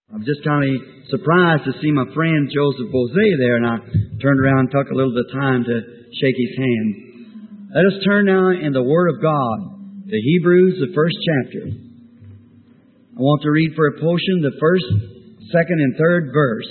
I'm just kind of surprised to see my friend Joseph Bose there, and I turned around and took a little bit of time to shake his hand. Let us turn now in the Word of God to Hebrews, the first chapter. I want to read for a portion the first, second, and third verse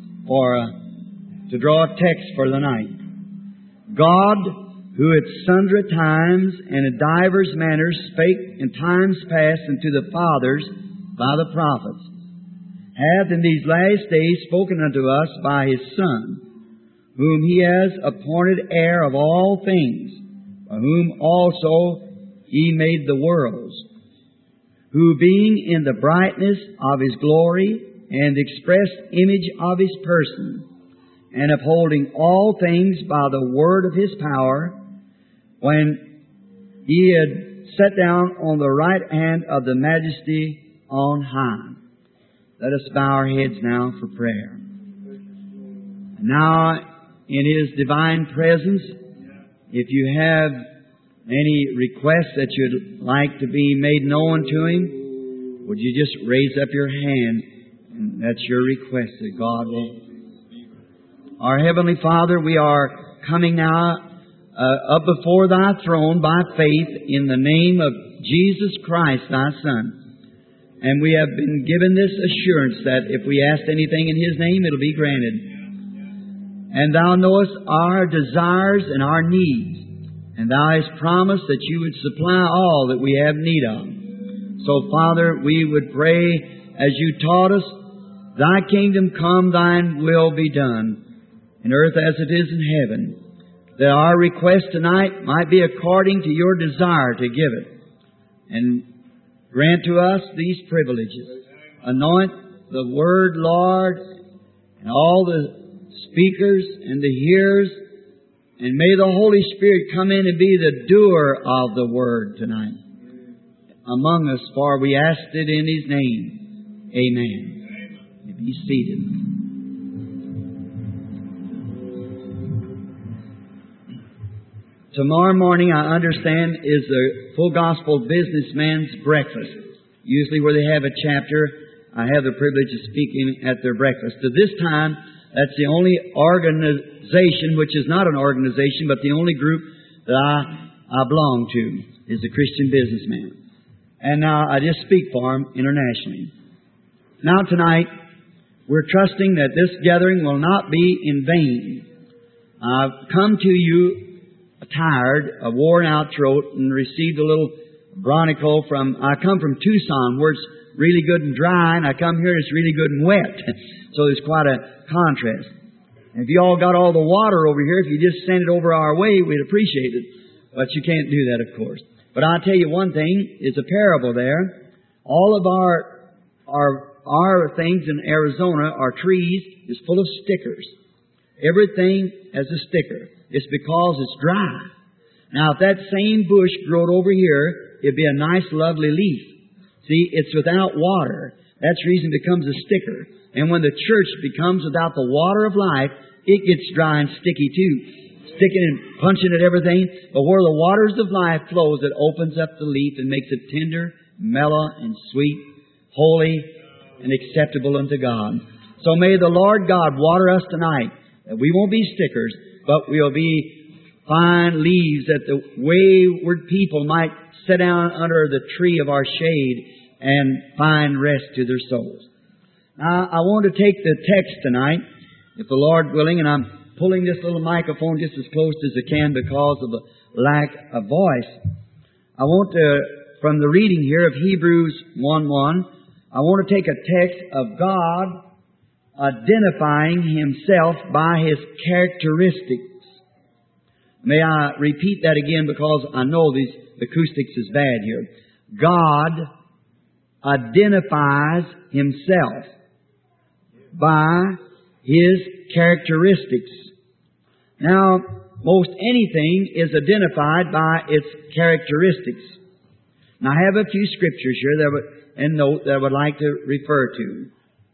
to draw a text for the night. God, who at sundry times and in divers manners spake in times past unto the fathers by the prophets, hath in these last days spoken unto us by His Son, whom He has appointed heir of all things, by whom also He made the worlds, who being in the brightness of His glory and the express image of His person, and upholding all things by the word of His power, when He had sat down on the right hand of the Majesty on high. Let us bow our heads now for prayer. And now, in His divine presence, if you have any requests that you'd like to be made known to Him, would you just raise up your hand? And that's your request that God will. Our Heavenly Father, we are coming now up before Thy throne by faith in the name of Jesus Christ, Thy Son. And we have been given this assurance that if we ask anything in His name, it'll be granted. And Thou knowest our desires and our needs. And Thou hast promised that You would supply all that we have need of. So, Father, we would pray, as You taught us, Thy kingdom come, Thine will be done, in earth as it is in heaven. That our request tonight might be according to Your desire to give it. And grant to us these privileges. Anoint the Word, Lord, and all the speakers and the hearers. And may the Holy Spirit come in and be the doer of the Word tonight among us, for we asked it in His name. Amen. Be seated. Tomorrow morning, I understand, is the Full Gospel Businessman's breakfast. Usually where they have a chapter, I have the privilege of speaking at their breakfast. To this time, that's the only organization, which is not an organization, but the only group that I belong to, is the Christian Businessman. And now I just speak for them internationally. Now tonight, we're trusting that this gathering will not be in vain. I've come to you tired, a worn-out throat, and received a little bronicle I come from Tucson, where it's really good and dry, and I come here and it's really good and wet. So there's quite a contrast. And if you all got all the water over here, if you just send it over our way, we'd appreciate it. But you can't do that, of course. But I'll tell you one thing, it's a parable there. All of our things in Arizona, our trees, is full of stickers. Everything has a sticker. It's because it's dry. Now, if that same bush growed over here, it'd be a nice, lovely leaf. See, it's without water. That's the reason it becomes a sticker. And when the church becomes without the water of life, it gets dry and sticky too. Sticking and punching at everything. But where the waters of life flows, it opens up the leaf and makes it tender, mellow, and sweet, holy, and acceptable unto God. So may the Lord God water us tonight, that we won't be stickers, but we'll be fine leaves that the wayward people might sit down under the tree of our shade and find rest to their souls. Now, I want to take the text tonight, if the Lord willing, and I'm pulling this little microphone just as close as I can because of the lack of voice. I want to, from the reading here of Hebrews 1:1, I want to take a text of God identifying Himself by His characteristics. May I repeat that again because I know the acoustics is bad here. God identifies Himself by His characteristics. Now, most anything is identified by its characteristics. Now, I have a few scriptures here that I would like to refer to.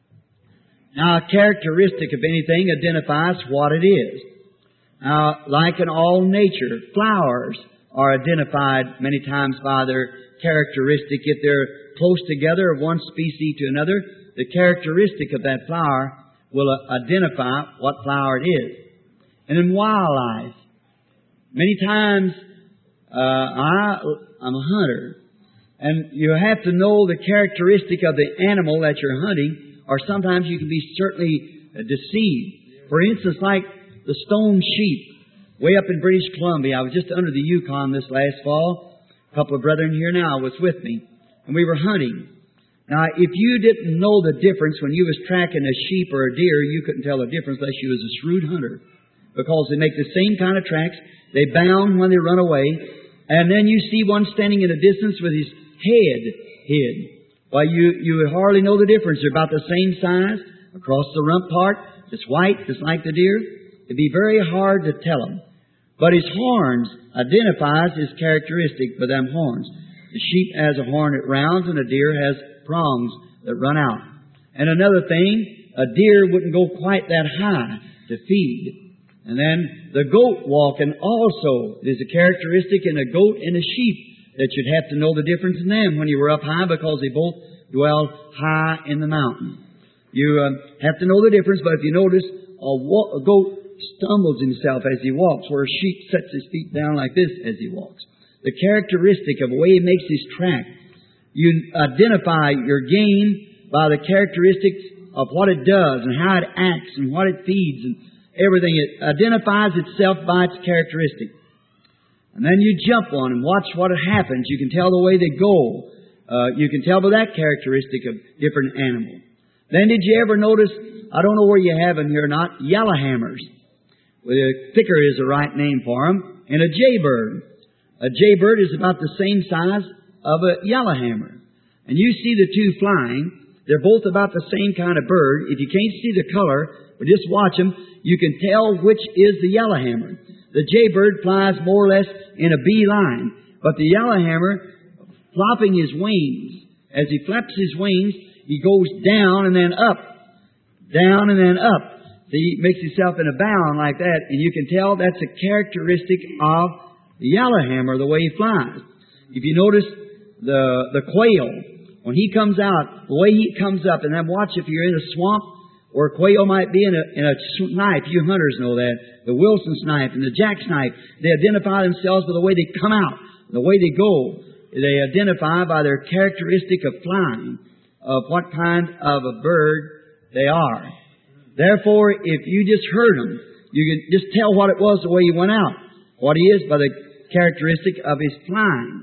Now, a characteristic of anything identifies what it is. Now, like in all nature, flowers are identified many times by their characteristic. If they're close together of one species to another, the characteristic of that flower will identify what flower it is. And in wildlife, many times I'm a hunter, and you have to know the characteristic of the animal that you're hunting, or sometimes you can be certainly deceived. For instance, like the stone sheep, way up in British Columbia. I was just under the Yukon this last fall. A couple of brethren here now was with me, and we were hunting. Now, if you didn't know the difference when you was tracking a sheep or a deer, you couldn't tell the difference unless you was a shrewd hunter. Because they make the same kind of tracks. They bound when they run away. And then you see one standing in a distance with his head hid. Why, you would hardly know the difference. They're about the same size. Across the rump part, it's white, just like the deer. It'd be very hard to tell them. But his horns identifies his characteristic by them horns. The sheep has a horn that rounds, and a deer has prongs that run out. And another thing, a deer wouldn't go quite that high to feed. And then the goat walking also is a characteristic in a goat and a sheep that you'd have to know the difference in them when you were up high, because they both dwell high in the mountain. You have to know the difference, but if you notice, a goat stumbles himself as he walks, where a sheep sets his feet down like this as he walks. The characteristic of the way he makes his track. You identify your game by the characteristics of what it does and how it acts and what it feeds and everything. It identifies itself by its characteristic. And then you jump one and watch what happens. You can tell the way they go. You can tell by that characteristic of different animals. Then did you ever notice, I don't know where you have them here or not, yellowhammers. Well, thicker is the right name for them. And a jaybird. A jaybird is about the same size of a yellowhammer. And you see the two flying. They're both about the same kind of bird. If you can't see the color, but just watch them, you can tell which is the yellowhammer. The jaybird flies more or less in a bee line, but the yellowhammer, flopping his wings, as he flaps his wings, he goes down and then up. Down and then up. So he makes himself in a bound like that, and you can tell that's a characteristic of the yellowhammer, the way he flies. If you notice the quail, when he comes out, the way he comes up, and then watch if you're in a swamp, or a quail might be in a snipe. You hunters know that. The Wilson snipe and the jack snipe, they identify themselves by the way they come out, the way they go. They identify by their characteristic of flying, of what kind of a bird they are. Therefore, if you just heard him, you can just tell what it was the way he went out, what he is by the characteristic of his flying.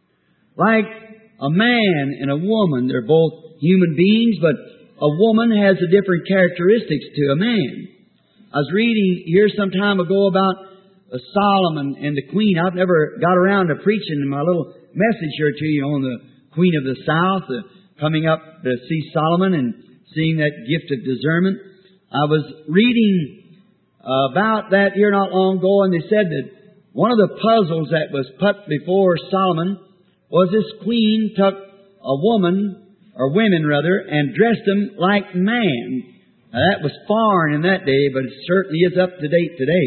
Like a man and a woman, they're both human beings, but a woman has a different characteristics to a man. I was reading here some time ago about Solomon and the Queen. I've never got around to preaching in my little message here to you on the Queen of the South, coming up to see Solomon and seeing that gift of discernment. I was reading about that here not long ago, and they said that one of the puzzles that was put before Solomon was this queen took a woman, or women rather, and dressed them like man. Now that was foreign in that day, but it certainly is up to date today.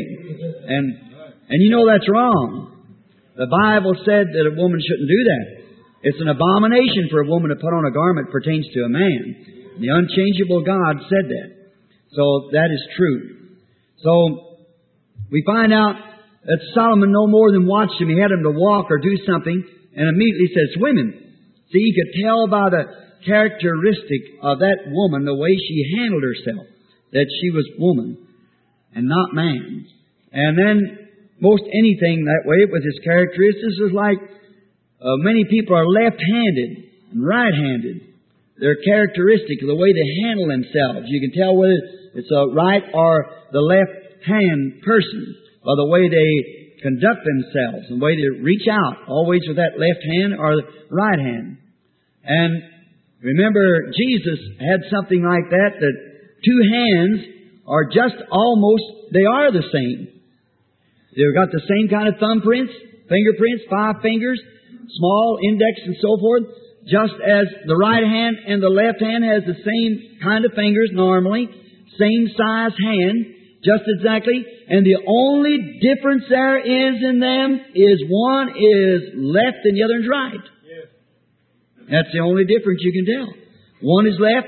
And you know that's wrong. The Bible said that a woman shouldn't do that. It's an abomination for a woman to put on a garment that pertains to a man. The unchangeable God said that. So that is true. So we find out that Solomon no more than watched him. He had him to walk or do something, and immediately says, women. See, he could tell by the characteristic of that woman, the way she handled herself, that she was woman and not man. And then most anything that way with his characteristics is like many people are left-handed and right-handed. Their characteristic, the way they handle themselves. You can tell whether it's a right or the left-hand person by the way they conduct themselves and the way they reach out, always with that left hand or the right hand. And remember, Jesus had something like that two hands are just almost, they are the same. They've got the same kind of thumbprints, fingerprints, 5 fingers, small, index, and so forth. Just as the right hand and the left hand has the same kind of fingers normally, same size hand, just exactly. And the only difference there is in them is one is left and the other is right. That's the only difference you can tell. One is left,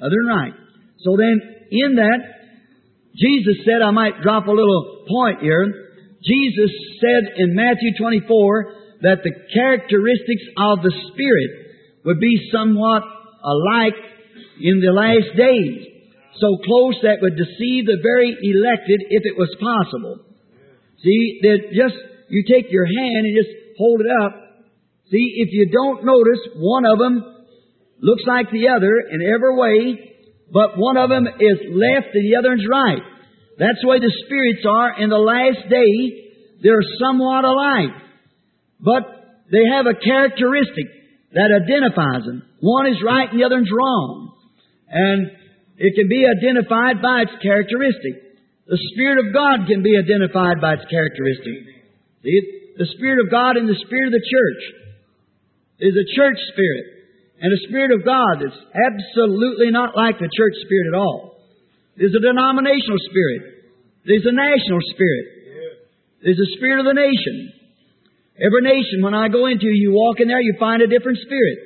other than right. So then, in that, Jesus said, I might drop a little point here. Jesus said in Matthew 24 that the characteristics of the Spirit would be somewhat alike in the last days. So close that would deceive the very elected if it was possible. See, that just, you take your hand and just hold it up. See, if you don't notice, one of them looks like the other in every way, but one of them is left and the other is right. That's the way the spirits are in the last day. They're somewhat alike. But they have a characteristic that identifies them. One is right and the other is wrong. And it can be identified by its characteristic. The Spirit of God can be identified by its characteristic. See, the Spirit of God and the Spirit of the church is a church spirit. And a Spirit of God that's absolutely not like the church spirit at all. There's a denominational spirit. There's a national spirit. There's a spirit of the nation. Every nation, when I go into, you walk in there, you find a different spirit.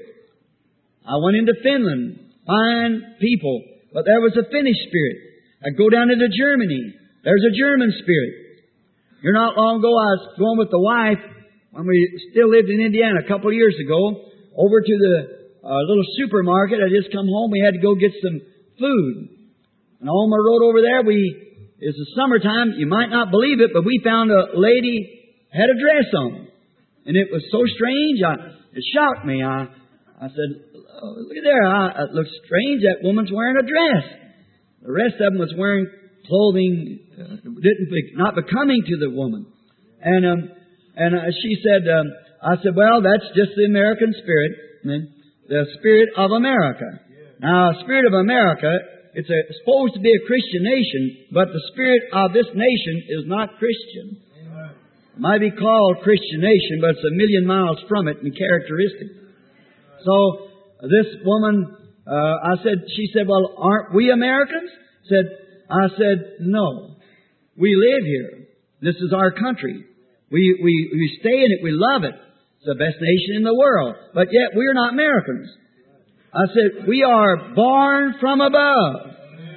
I went into Finland, fine people, but there was a Finnish spirit. I go down into Germany, there's a German spirit. Here not long ago, I was going with the wife, when we still lived in Indiana a couple of years ago, over to the little supermarket. I just come home, we had to go get some food. And on the road over there, it's the summertime, you might not believe it, but we found a lady had a dress on. And it was so strange, it shocked me. I said, oh, look at there, it looks strange, that woman's wearing a dress. The rest of them was wearing clothing not becoming to the woman. And she said, I said, well, that's just the American spirit, the spirit of America. Now, the spirit of America, it's supposed to be a Christian nation, but the spirit of this nation is not Christian. It might be called Christian nation, but it's a million miles from it in characteristic. So, this woman, she said, well, aren't we Americans? I said, no. We live here. This is our country. We stay in it. We love it. It's the best nation in the world. But yet, we're not Americans. I said, we are born from above.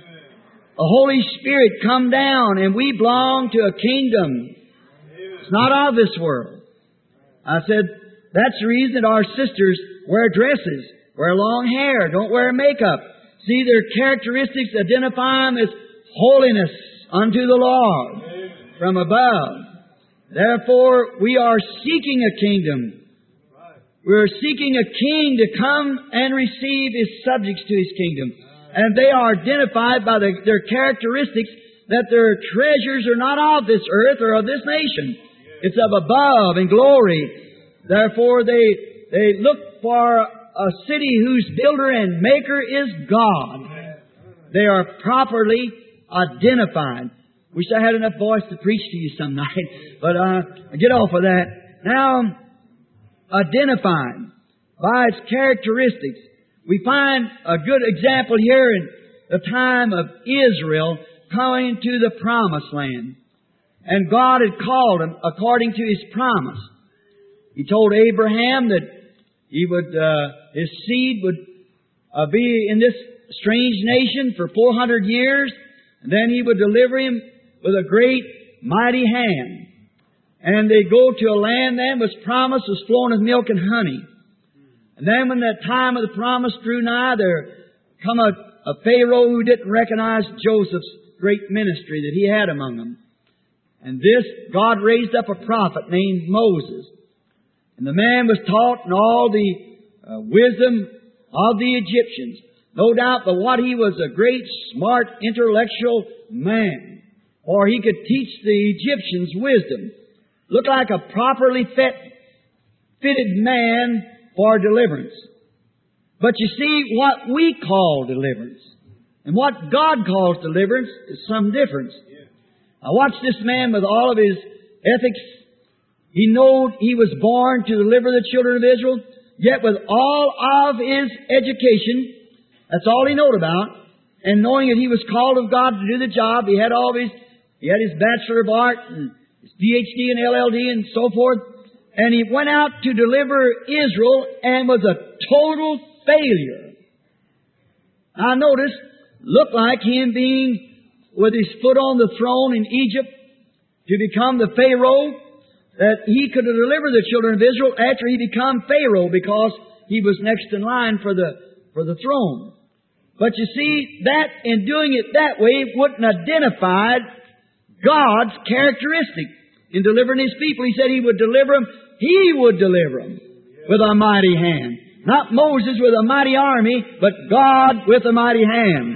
The Holy Spirit come down, and we belong to a kingdom. It's not of this world. I said, that's the reason that our sisters wear dresses, wear long hair, don't wear makeup. See, their characteristics identify them as holiness unto the Lord from above. Therefore, we are seeking a kingdom. We're seeking a king to come and receive his subjects to his kingdom. And they are identified by their characteristics that their treasures are not of this earth or of this nation. It's of above in glory. Therefore, they look for a city whose builder and maker is God. They are properly identified. Wish I had enough voice to preach to you some night, but get off of that. Now, identified by its characteristics. We find a good example here in the time of Israel coming to the Promised Land. And God had called him according to His promise. He told Abraham that his seed would be in this strange nation for 400 years, and then He would deliver him with a great, mighty hand. And they go to a land then was promised, was flowing with milk and honey. And then when that time of the promise drew nigh, there come a Pharaoh who didn't recognize Joseph's great ministry that he had among them. And this, God raised up a prophet named Moses. And the man was taught in all the wisdom of the Egyptians. No doubt but what he was a great, smart, intellectual man. Or he could teach the Egyptians wisdom. Looked like a properly fitted man for deliverance. But you see, what we call deliverance and what God calls deliverance is some difference. Now watch this man with all of his ethics. He knew he was born to deliver the children of Israel, yet with all of his education, that's all he knew about, and knowing that he was called of God to do the job, he had his Bachelor of Art and his PhD and LLD and so forth, and he went out to deliver Israel and was a total failure. I noticed, looked like him being with his foot on the throne in Egypt to become the Pharaoh, that he could deliver the children of Israel after he became Pharaoh because he was next in line for the throne. But you see, that in doing it that way wouldn't identify God's characteristic in delivering His people. He said He would deliver them. He would deliver them with a mighty hand. Not Moses with a mighty army, but God with a mighty hand.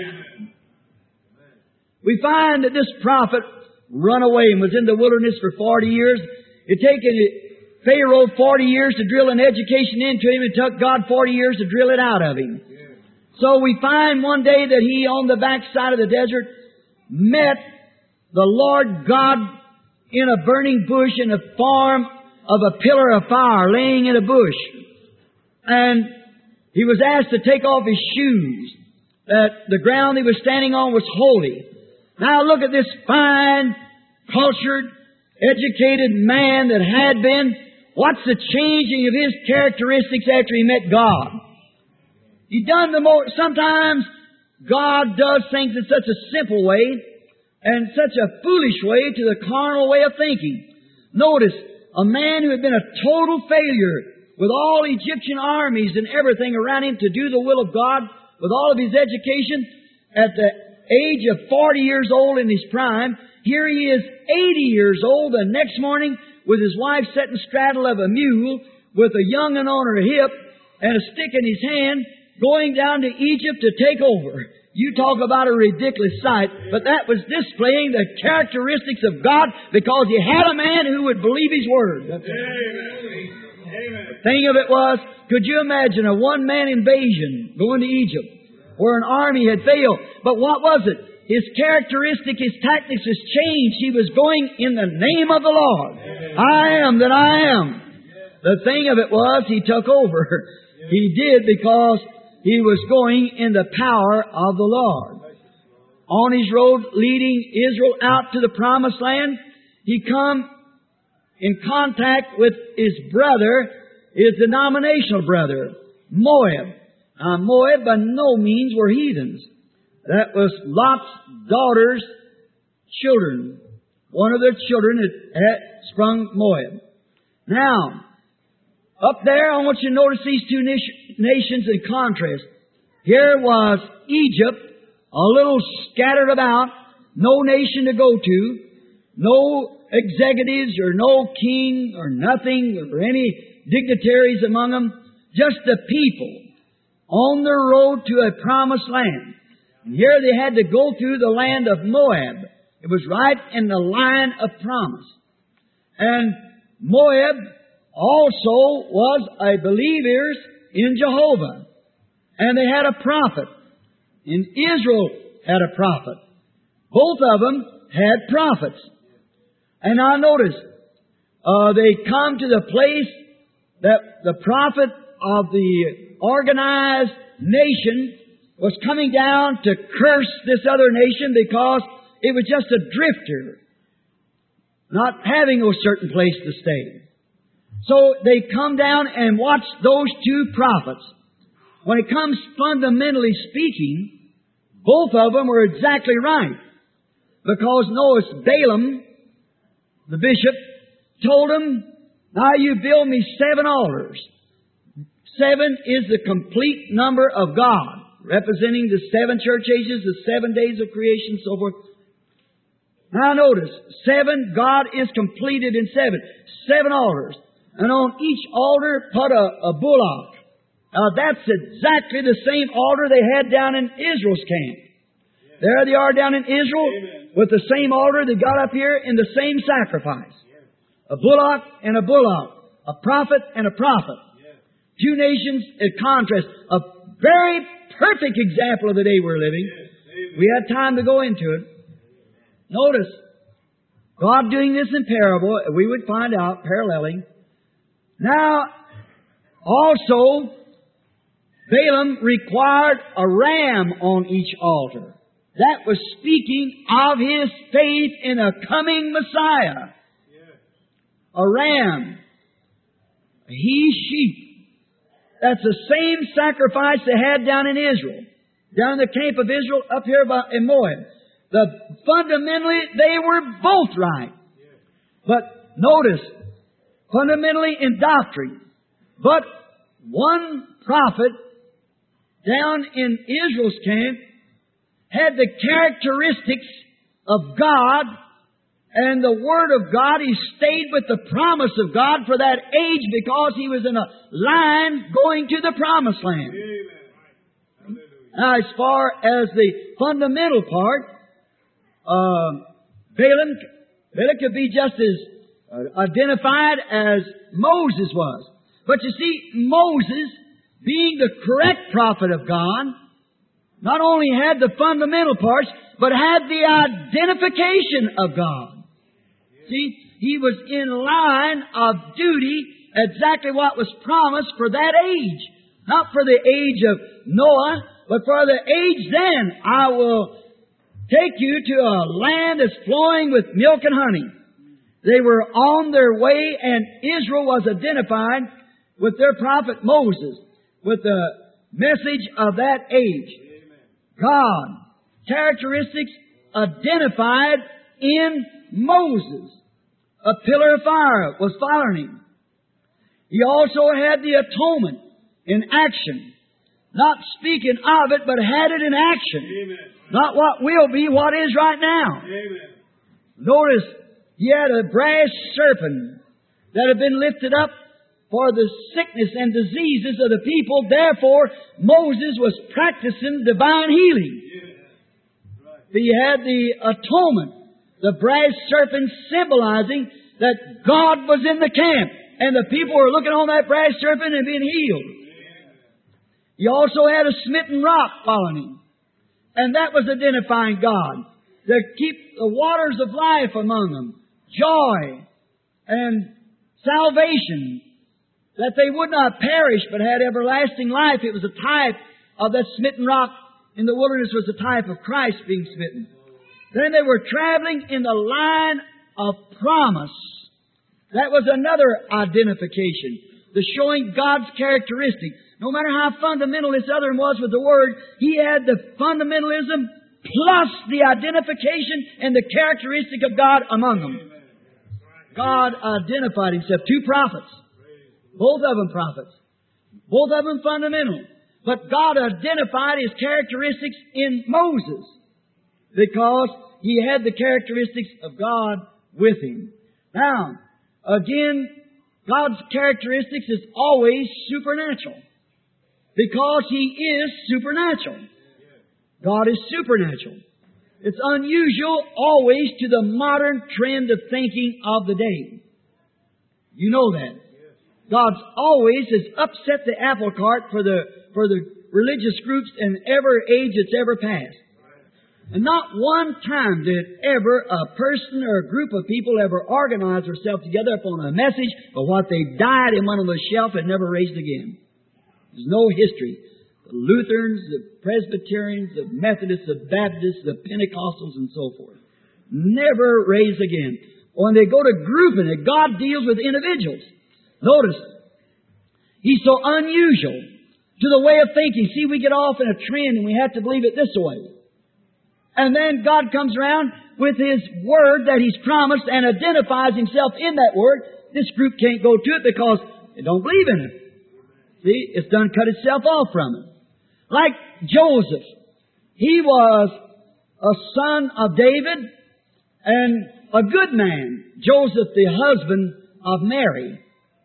We find that this prophet run away and was in the wilderness for 40 years. It taken Pharaoh 40 years to drill an education into him. It took God 40 years to drill it out of him. So we find one day that he, on the backside of the desert, met the Lord God in a burning bush in the form of a pillar of fire laying in a bush. And he was asked to take off his shoes, that the ground he was standing on was holy. Now look at this fine, cultured, educated man that had been. What's the changing of his characteristics after he met God? He done the more. Sometimes God does things in such a simple way and such a foolish way to the carnal way of thinking. Notice, a man who had been a total failure with all Egyptian armies and everything around him to do the will of God, with all of his education, at the age of 40 years old in his prime, here he is 80 years old the next morning with his wife sitting straddle of a mule with a young'un on her hip and a stick in his hand, going down to Egypt to take over. You talk about a ridiculous sight, but that was displaying the characteristics of God because He had a man who would believe His word. Amen. The thing of it was, could you imagine a one-man invasion going to Egypt where an army had failed? But what was it? His characteristic, his tactics has changed. He was going in the name of the Lord. I am that I am. The thing of it was, he took over. He did because he was going in the power of the Lord. On his road leading Israel out to the Promised Land, he come in contact with his brother, his denominational brother, Moab. Moab by no means were heathens. That was Lot's daughter's children. One of their children had sprung Moab. Now, up there, I want you to notice these two nations in contrast. Here was Egypt, a little scattered about, no nation to go to, no executives or no king or nothing or any dignitaries among them, just the people on their road to a promised land. And here they had to go through the land of Moab. It was right in the line of promise. And Moab also was a believers in Jehovah. And they had a prophet. And Israel had a prophet. Both of them had prophets. And now notice, they come to the place that the prophet of the organized nation was coming down to curse this other nation because it was just a drifter, not having a certain place to stay. So they come down and watch those two prophets. When it comes fundamentally speaking, both of them were exactly right. Because notice Balaam, the bishop, told him, now you build me 7 altars. 7 is the complete number of God, representing the 7 church ages, the 7 days of creation, so forth. Now notice, 7, God is completed in 7. 7 altars. And on each altar put a bullock. That's exactly the same altar they had down in Israel's camp. There they are down in Israel with the same altar they got up here in the same sacrifice. A bullock and a bullock. A prophet and a prophet. 2 nations in contrast. A very perfect example of the day we're living. We had time to go into it. Notice, God doing this in parable, we would find out, paralleling. Now, also, Balaam required a ram on each altar. That was speaking of his faith in a coming Messiah. A ram. A he-sheep. That's the same sacrifice they had down in Israel. down in the camp of Israel up here in Moab. Fundamentally, they were both right. But notice, fundamentally in doctrine. But one prophet down in Israel's camp had the characteristics of God and the Word of God. He stayed with the promise of God for that age because he was in a line going to the promised land. Amen. Now, as far as the fundamental part, Balaam could be just as identified as Moses was. But you see, Moses, being the correct prophet of God, not only had the fundamental parts, but had the identification of God. See, he was in line of duty, exactly what was promised for that age. Not for the age of Noah, but for the age then. I will take you to a land that's flowing with milk and honey. They were on their way, and Israel was identified with their prophet Moses, with the message of that age. God, characteristics identified in Moses. A pillar of fire was following him. He also had the atonement in action. Not speaking of it, but had it in action. Amen. Not what will be, what is right now. Amen. Notice, he had a brass serpent that had been lifted up for the sickness and diseases of the people. Therefore, Moses was practicing divine healing. Yeah. Right. He had the atonement, the brass serpent symbolizing that God was in the camp, and the people were looking on that brass serpent and being healed. Yeah. He also had a smitten rock following him, and that was identifying God, to keep the waters of life among them, joy and salvation, that they would not perish but had everlasting life. It was a type of that smitten rock in the wilderness, was a type of Christ being smitten. Then they were traveling in the line of promise. That was another identification, the showing God's characteristic. No matter how fundamental this other one was with the Word, he had the fundamentalism plus the identification and the characteristic of God among them. God identified Himself. Two prophets. Both of them prophets. Both of them fundamental. But God identified His characteristics in Moses because he had the characteristics of God with him. Now, again, God's characteristics is always supernatural because He is supernatural. God is supernatural. It's unusual always to the modern trend of thinking of the day. You know that. God's always has upset the apple cart for the religious groups in every age that's ever passed. And not one time did ever a person or a group of people ever organize themselves together upon a message, but what they died and went on the shelf and never raised again. There's no history. The Lutherans, the Presbyterians, the Methodists, the Baptists, the Pentecostals, and so forth. Never raised again. When they go to grouping it, God deals with individuals. Notice, He's so unusual to the way of thinking. See, we get off in a trend and we have to believe it this way. And then God comes around with His Word that He's promised and identifies Himself in that Word. This group can't go to it because they don't believe in it. See, it's done cut itself off from it. Like Joseph. He was a son of David and a good man. Joseph, the husband of Mary.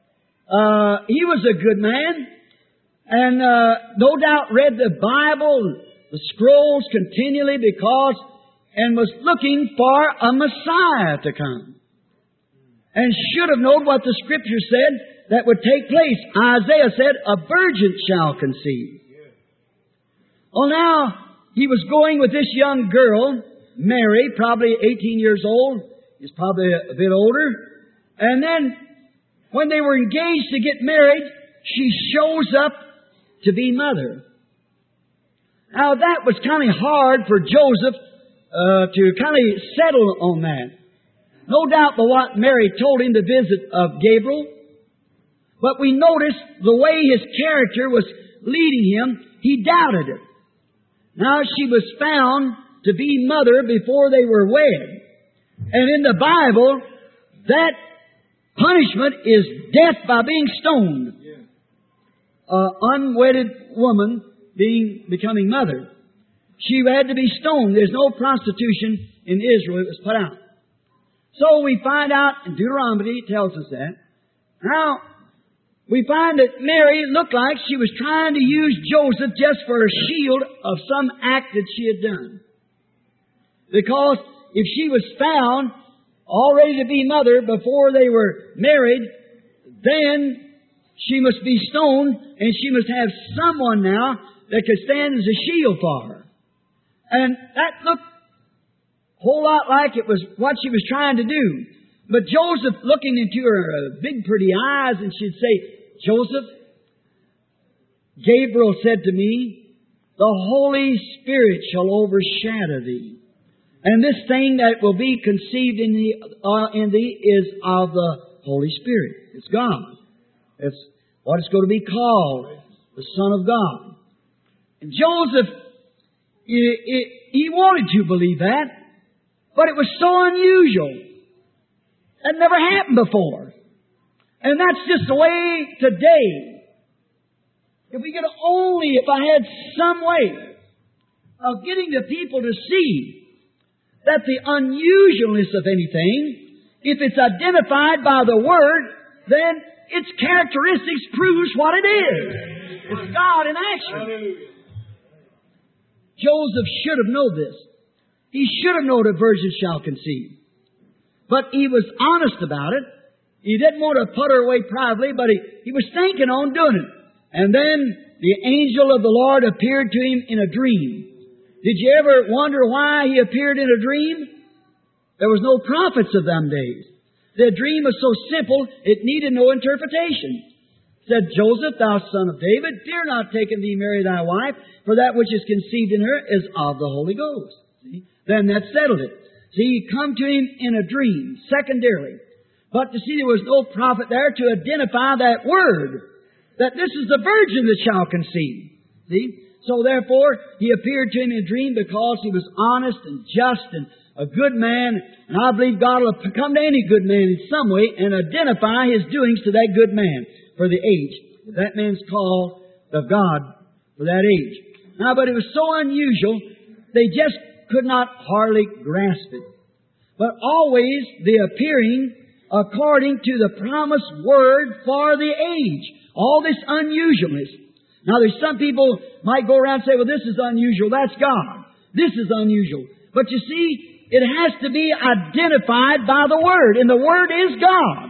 He was a good man and no doubt read the Bible, the scrolls continually and was looking for a Messiah to come. And should have known what the Scripture said that would take place. Isaiah said, a virgin shall conceive. Well, now, he was going with this young girl, Mary, probably 18 years old. He's probably a bit older. And then, when they were engaged to get married, she shows up to be mother. Now, that was kind of hard for Joseph to kind of settle on that. No doubt by what Mary told him, the visit of Gabriel. But we notice the way his character was leading him, he doubted it. Now she was found to be mother before they were wed. And in the Bible, that punishment is death by being stoned. An unwedded woman becoming mother. She had to be stoned. There's no prostitution in Israel. It was put out. So we find out, in Deuteronomy tells us that. Now, we find that Mary looked like she was trying to use Joseph just for a shield of some act that she had done. Because if she was found already to be mother before they were married, then she must be stoned, and she must have someone now that could stand as a shield for her. And that looked a whole lot like it was what she was trying to do. But Joseph, looking into her big pretty eyes, and she'd say, Joseph, Gabriel said to me, the Holy Spirit shall overshadow thee. And this thing that will be conceived in thee is of the Holy Spirit. It's God. It's what it's going to be called, the Son of God. And Joseph, he wanted to believe that, but it was so unusual. That never happened before. And that's just the way today. If I had some way of getting the people to see that the unusualness of anything, if it's identified by the Word, then its characteristics proves what it is. It's God in action. Joseph should have known this. He should have known a virgin shall conceive. But he was honest about it. He didn't want to put her away privately, but he was thinking on doing it. And then the angel of the Lord appeared to him in a dream. Did you ever wonder why he appeared in a dream? There was no prophets of them days. The dream was so simple, it needed no interpretation. Said, Joseph, thou son of David, fear not taking thee Mary thy wife, for that which is conceived in her is of the Holy Ghost. See? Then that settled it. See, he come to him in a dream, secondarily. But to see there was no prophet there to identify that word, that this is the virgin that shall conceive. See? So therefore, he appeared to him in a dream because he was honest and just and a good man. And I believe God will come to any good man in some way and identify his doings to that good man for the age. That man's called of God for that age. Now, but it was so unusual, they just could not hardly grasp it. But always the appearing according to the promised word for the age. All this unusualness. Now there's some people might go around and say, well, this is unusual. That's God. This is unusual. But you see, it has to be identified by the Word. And the Word is God.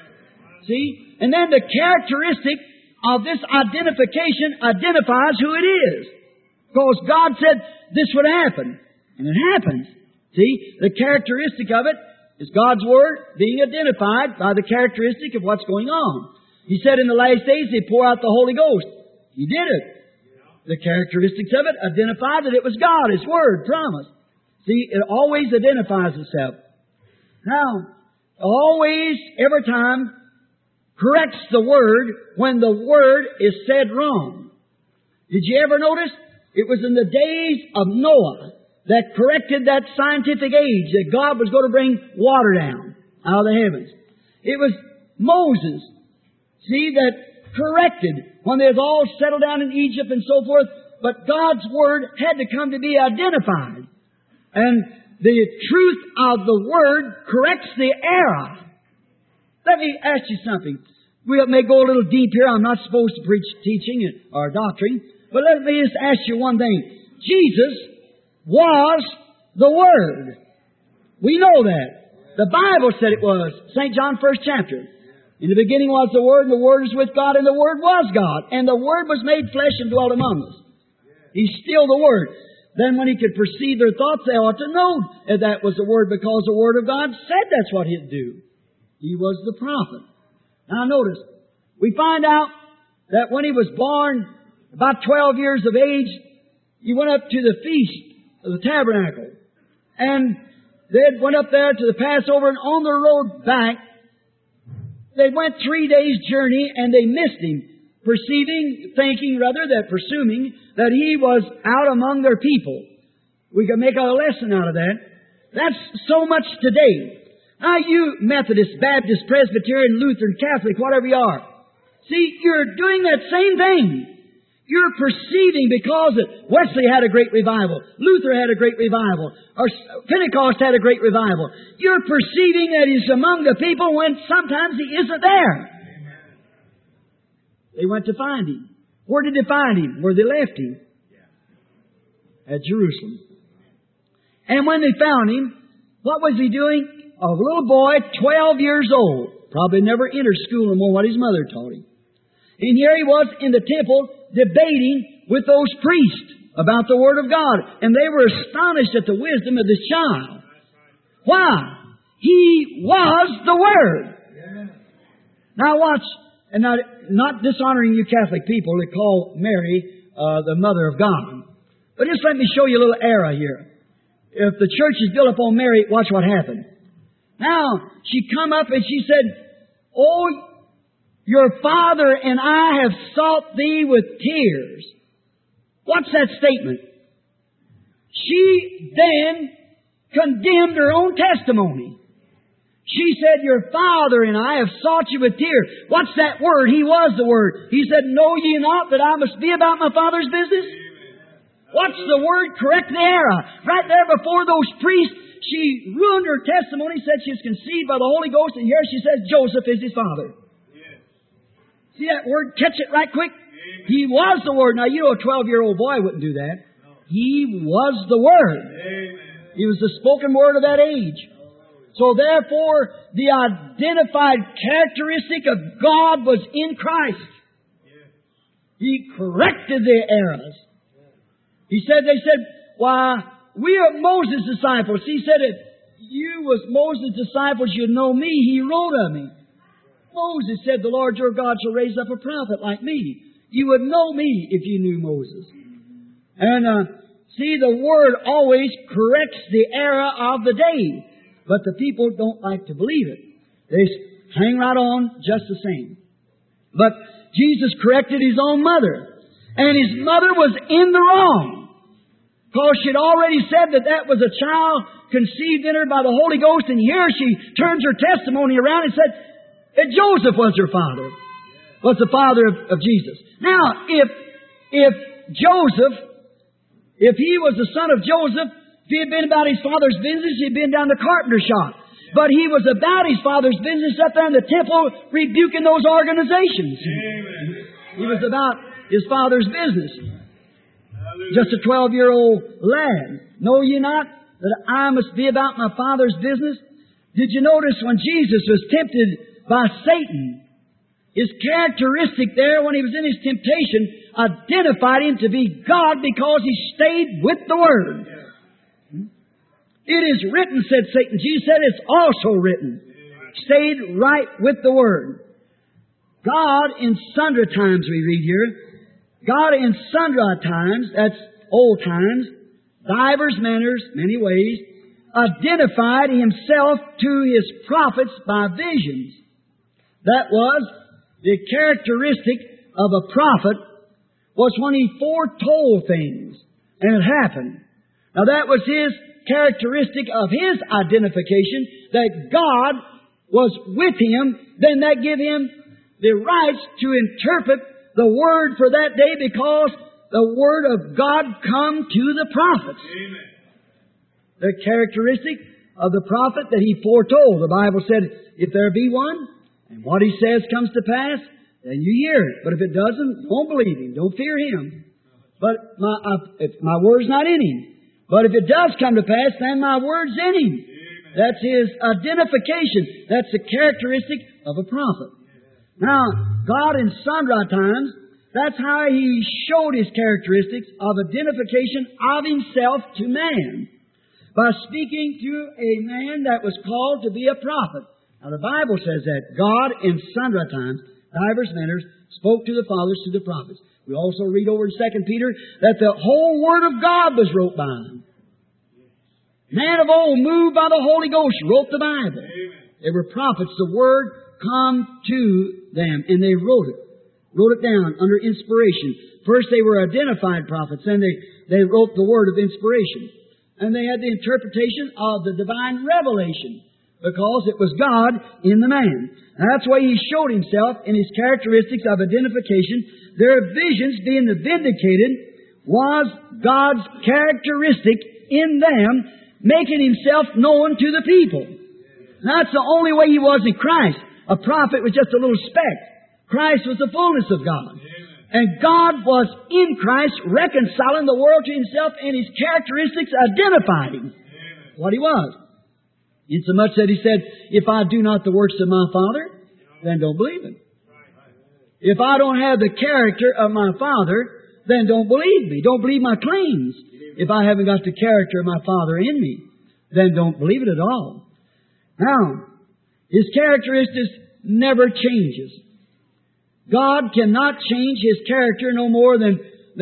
See? And then the characteristic of this identification identifies who it is. Because God said this would happen. And it happens. See? The characteristic of it is God's Word being identified by the characteristic of what's going on. He said in the last days He'd pour out the Holy Ghost. He did it. The characteristics of it identified that it was God, His Word, promised. See, it always identifies itself. Now, always, every time, corrects the Word when the Word is said wrong. Did you ever notice? It was in the days of Noah that corrected that scientific age that God was going to bring water down out of the heavens. It was Moses, see, that corrected when they was all settled down in Egypt and so forth. But God's Word had to come to be identified. And the truth of the Word corrects the error. Let me ask you something. We may go a little deep here. I'm not supposed to preach teaching or doctrine. But let me just ask you one thing. Jesus was the Word. We know that. The Bible said it was. St. John 1st chapter. In the beginning was the Word, and the Word is with God, and the Word was God. And the Word was made flesh and dwelt among us. He's still the Word. Then when He could perceive their thoughts, they ought to know that that was the Word, because the Word of God said that's what He'd do. He was the prophet. Now notice, we find out that when He was born, about 12 years of age, He went up to the feast of the tabernacle. And they went up there to the Passover, and on the road back, they went 3 days' journey, and they missed Him. thinking presuming that he was out among their people. We can make a lesson out of that. That's so much today. Now you Methodist, Baptist, Presbyterian, Lutheran, Catholic, whatever you are. See, you're doing that same thing. You're perceiving because Wesley had a great revival, Luther had a great revival, or Pentecost had a great revival. You're perceiving that He's among the people when sometimes He isn't there. They went to find Him. Where did they find Him? Where they left Him? At Jerusalem. And when they found Him, what was He doing? A little boy, 12 years old. Probably never entered school no more what his mother taught him. And here he was in the temple debating with those priests about the Word of God. And they were astonished at the wisdom of this child. Why? He was the Word. Now watch, and not dishonoring you Catholic people that call Mary the Mother of God. But just let me show you a little error here. If the church is built upon Mary, watch what happened. Now, she come up and she said, "Oh, your father and I have sought thee with tears." What's that statement? She then condemned her own testimony. She said, "Your father and I have sought you with tears." What's that word? He was the Word. He said, "Know ye not that I must be about my Father's business?" What's the word? Correct the error. Right there before those priests, she ruined her testimony, said she was conceived by the Holy Ghost, and here she says Joseph is his father. Yes. See that word? Catch it right quick. Amen. He was the Word. Now, you know a 12-year-old boy wouldn't do that. No. He was the Word. Amen. He was the spoken word of that age. So therefore, the identified characteristic of God was in Christ. Yes. He corrected the errors. They said, "Why, we are Moses' disciples." He said, "If you was Moses' disciples, you'd know me. He wrote of me." Moses said, "The Lord your God shall raise up a prophet like me." You would know me if you knew Moses. And see, the Word always corrects the error of the day. But the people don't like to believe it. They hang right on just the same. But Jesus corrected His own mother. And His mother was in the wrong. Because she'd already said that was a child conceived in her by the Holy Ghost. And here she turns her testimony around and said that Joseph was her father. Was the father of Jesus. Now, if Joseph, if he was the son of Joseph, if he had been about his father's business, he'd been down the carpenter shop. But he was about his father's business up there in the temple rebuking those organizations. Amen. He was about his father's business. Just a 12-year-old lad. Know ye not that I must be about my Father's business? Did you notice when Jesus was tempted by Satan, his characteristic there when he was in his temptation identified him to be God because he stayed with the Word. It is written, said Satan. Jesus said it's also written. Stayed right with the Word. God in sundry times, we read here, God in sundry times, that's old times, divers manners, many ways, identified Himself to His prophets by visions. That was the characteristic of a prophet, was when he foretold things, and it happened. Now that was his characteristic of his identification, that God was with him, then that gave him the rights to interpret the Word for that day because the Word of God come to the prophets. Amen. The characteristic of the prophet that he foretold. The Bible said, if there be one, and what he says comes to pass, then you hear it. But if it doesn't, don't believe him. Don't fear him. But if my word's not in him. But if it does come to pass, then my word's in him. Amen. That's his identification. That's the characteristic of a prophet. Now, God in sundry times, that's how He showed His characteristics of identification of Himself to man. By speaking to a man that was called to be a prophet. Now, the Bible says that God in sundry times, divers manners, spoke to the fathers through the prophets. We also read over in 2 Peter that the whole Word of God was wrote by Him. Man of old, moved by the Holy Ghost, wrote the Bible. They were prophets. The Word come to them, and they wrote it. wrote it down under inspiration. First they were identified prophets, then they wrote the word of inspiration. And they had the interpretation of the divine revelation, because it was God in the man. And that's why He showed Himself in His characteristics of identification. Their visions being vindicated was God's characteristic in them, making Himself known to the people. And that's the only way He was in Christ. A prophet was just a little speck. Christ was the fullness of God. And God was in Christ reconciling the world to Himself, and His characteristics identified Him. What He was. Insomuch that He said, if I do not the works of my Father, then don't believe it. If I don't have the character of my Father, then don't believe me. Don't believe my claims. If I haven't got the character of my Father in me, then don't believe it at all. Now, His characteristics never changes. God cannot change His character no more than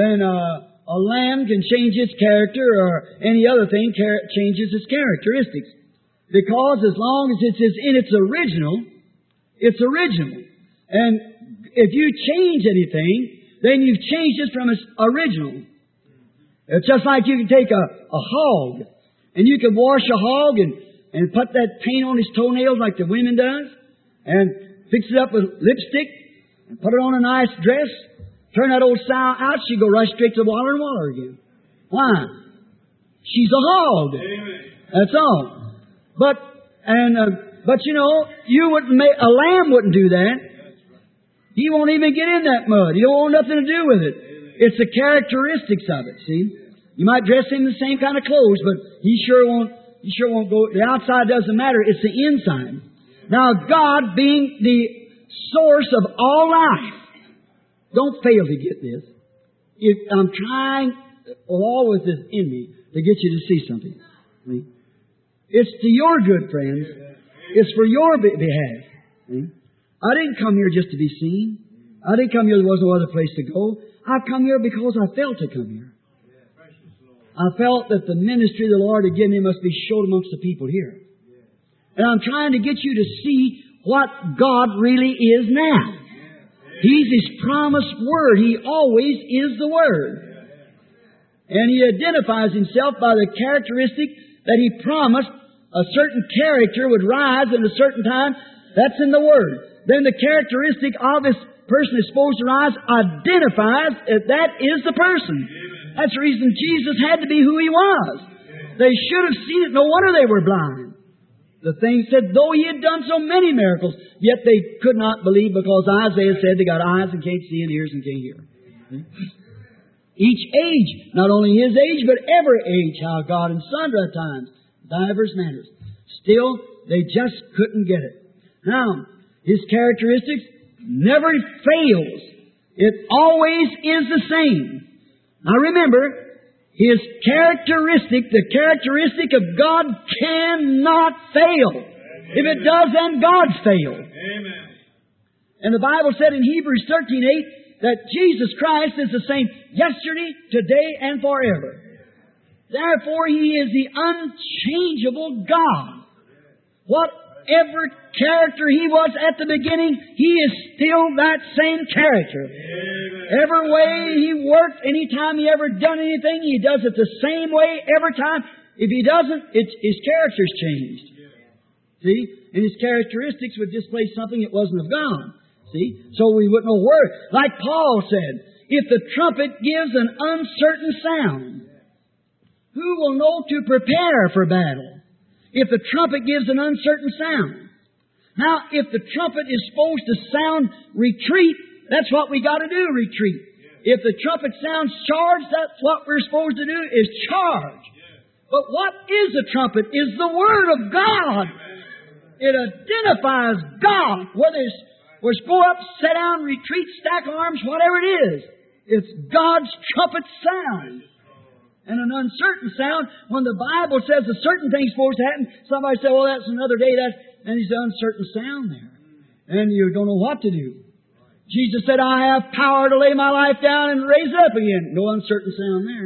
a lamb can change its character, or any other thing changes its characteristics. Because as long as it is in its original, it's original. And if you change anything, then you've changed it from its original. It's just like you can take a hog, and you can wash a hog and put that paint on his toenails like the women does, and fix it up with lipstick, and put it on a nice dress, turn that old sow out, she go right straight to the water and water again. Why? She's a hog. That's all. But you know, a lamb wouldn't do that. He won't even get in that mud. He don't want nothing to do with it. It's the characteristics of it, see? You might dress him in the same kind of clothes, but he sure won't go. The outside doesn't matter. It's the inside. Now, God being the source of all life, don't fail to get this. I'm trying, always is in me, to get you to see something. See? It's to your good, friends. It's for your behalf. See? I didn't come here just to be seen. I didn't come here, there was no other place to go. I come here because I felt to come here. I felt that the ministry the Lord had given me must be showed amongst the people here. And I'm trying to get you to see what God really is now. He's His promised Word. He always is the Word. And He identifies Himself by the characteristic that He promised a certain character would rise at a certain time. That's in the Word. Then the characteristic of this person is supposed to rise identifies that that is the person. That's the reason Jesus had to be who He was. They should have seen it. No wonder they were blind. The thing said, though He had done so many miracles, yet they could not believe, because Isaiah said they got eyes and can't see and ears and can't hear. Each age, not only His age, but every age, how God in sundry times, divers manners. Still, they just couldn't get it. Now, His characteristics never fails. It always is the same. Now remember, His characteristic, the characteristic of God, cannot fail. If it does, then God's failed. Amen. And the Bible said in Hebrews 13:8 that Jesus Christ is the same yesterday, today, and forever. Therefore, He is the unchangeable God. Whatever character He was at the beginning, He is still that same character. Every way He worked, anytime He ever done anything, He does it the same way every time. If He doesn't, His character's changed. See? And His characteristics would display something that wasn't of God. See? So we wouldn't know where. Like Paul said, if the trumpet gives an uncertain sound, who will know to prepare for battle? If the trumpet gives an uncertain sound. Now, if the trumpet is supposed to sound retreat, that's what we got to do, retreat. If the trumpet sounds charge, that's what we're supposed to do, is charge. But what is the trumpet? Is the Word of God. It identifies God. Whether it's go up, sit down, retreat, stack arms, whatever it is. It's God's trumpet sound. And an uncertain sound, when the Bible says a certain thing's supposed to happen, somebody say, well, that's another day, and there's an uncertain sound there. And you don't know what to do. Jesus said, I have power to lay my life down and raise it up again. No uncertain sound there.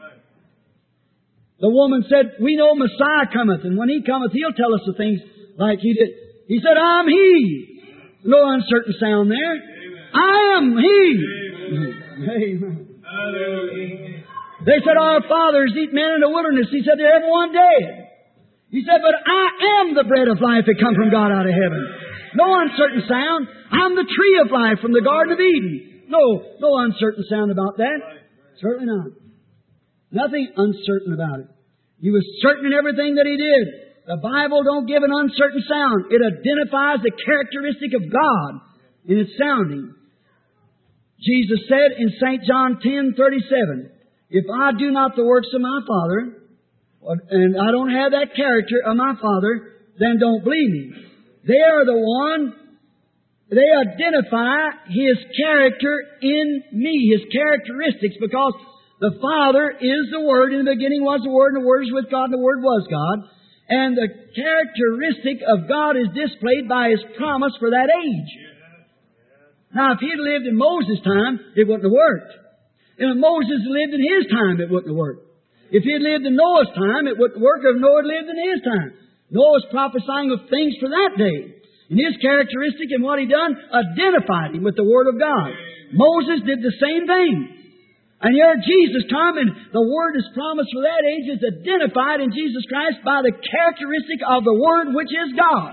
The woman said, we know Messiah cometh, and when He cometh, He'll tell us the things like He did. He said, I'm He. No uncertain sound there. I am He. Amen. They said, our fathers eat manna in the wilderness. He said, they're everyone dead. He said, but I am the bread of life that come from God out of heaven. No uncertain sound. I'm the tree of life from the Garden of Eden. No uncertain sound about that. Certainly not. Nothing uncertain about it. He was certain in everything that He did. The Bible don't give an uncertain sound. It identifies the characteristic of God in its sounding. Jesus said in St. John 10:37, if I do not the works of my Father, and I don't have that character of my Father, then don't believe me. They are the one, they identify His character in me, His characteristics, because the Father is the Word. In the beginning was the Word, and the Word is with God, and the Word was God. And the characteristic of God is displayed by His promise for that age. Now, if He'd lived in Moses' time, it wouldn't have worked. And if Moses lived in his time, it wouldn't have worked. If he had lived in Noah's time, it wouldn't work if Noah had lived in his time. Noah was prophesying of things for that day. And his characteristic and what he done identified him with the Word of God. Moses did the same thing. And here Jesus' time, and the Word is promised for that age, is identified in Jesus Christ by the characteristic of the Word, which is God.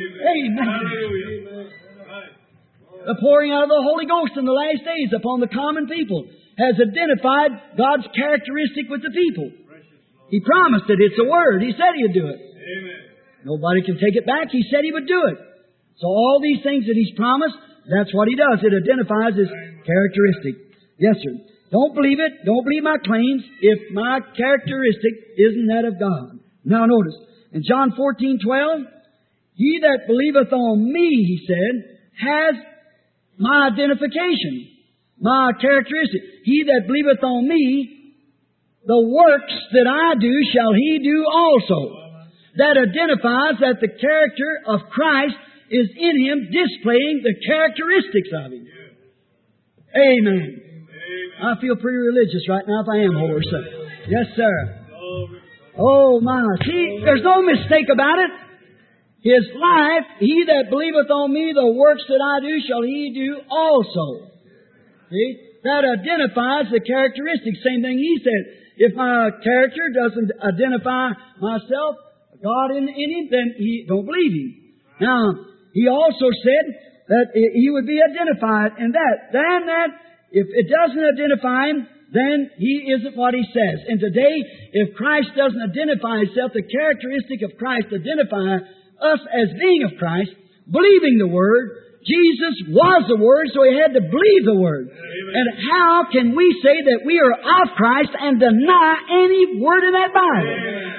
Amen. The pouring out of the Holy Ghost in the last days upon the common people has identified God's characteristic with the people. He promised it. It's a Word. He said He would do it. Amen. Nobody can take it back. He said He would do it. So all these things that He's promised, that's what He does. It identifies His characteristic. Yes, sir. Don't believe it. Don't believe my claims if my characteristic isn't that of God. Now notice, in John 14:12, He that believeth on me, He said, has my identification, my characteristic. He that believeth on me, the works that I do shall he do also. That identifies that the character of Christ is in him, displaying the characteristics of Him. Amen. I feel pretty religious right now if I am, Holy Son. Yes, sir. Oh, my. See, there's no mistake about it. His life, he that believeth on me, the works that I do shall he do also. See? That identifies the characteristics. Same thing He said. If my character doesn't identify myself, God in him, then he don't believe Him. Now, He also said that he would be identified in that. Then that, if it doesn't identify Him, then He isn't what He says. And today, if Christ doesn't identify Himself, the characteristic of Christ identify us as being of Christ, believing the Word. Jesus was the Word, so He had to believe the Word. Amen. And how can we say that we are of Christ and deny any word in that Bible? Amen.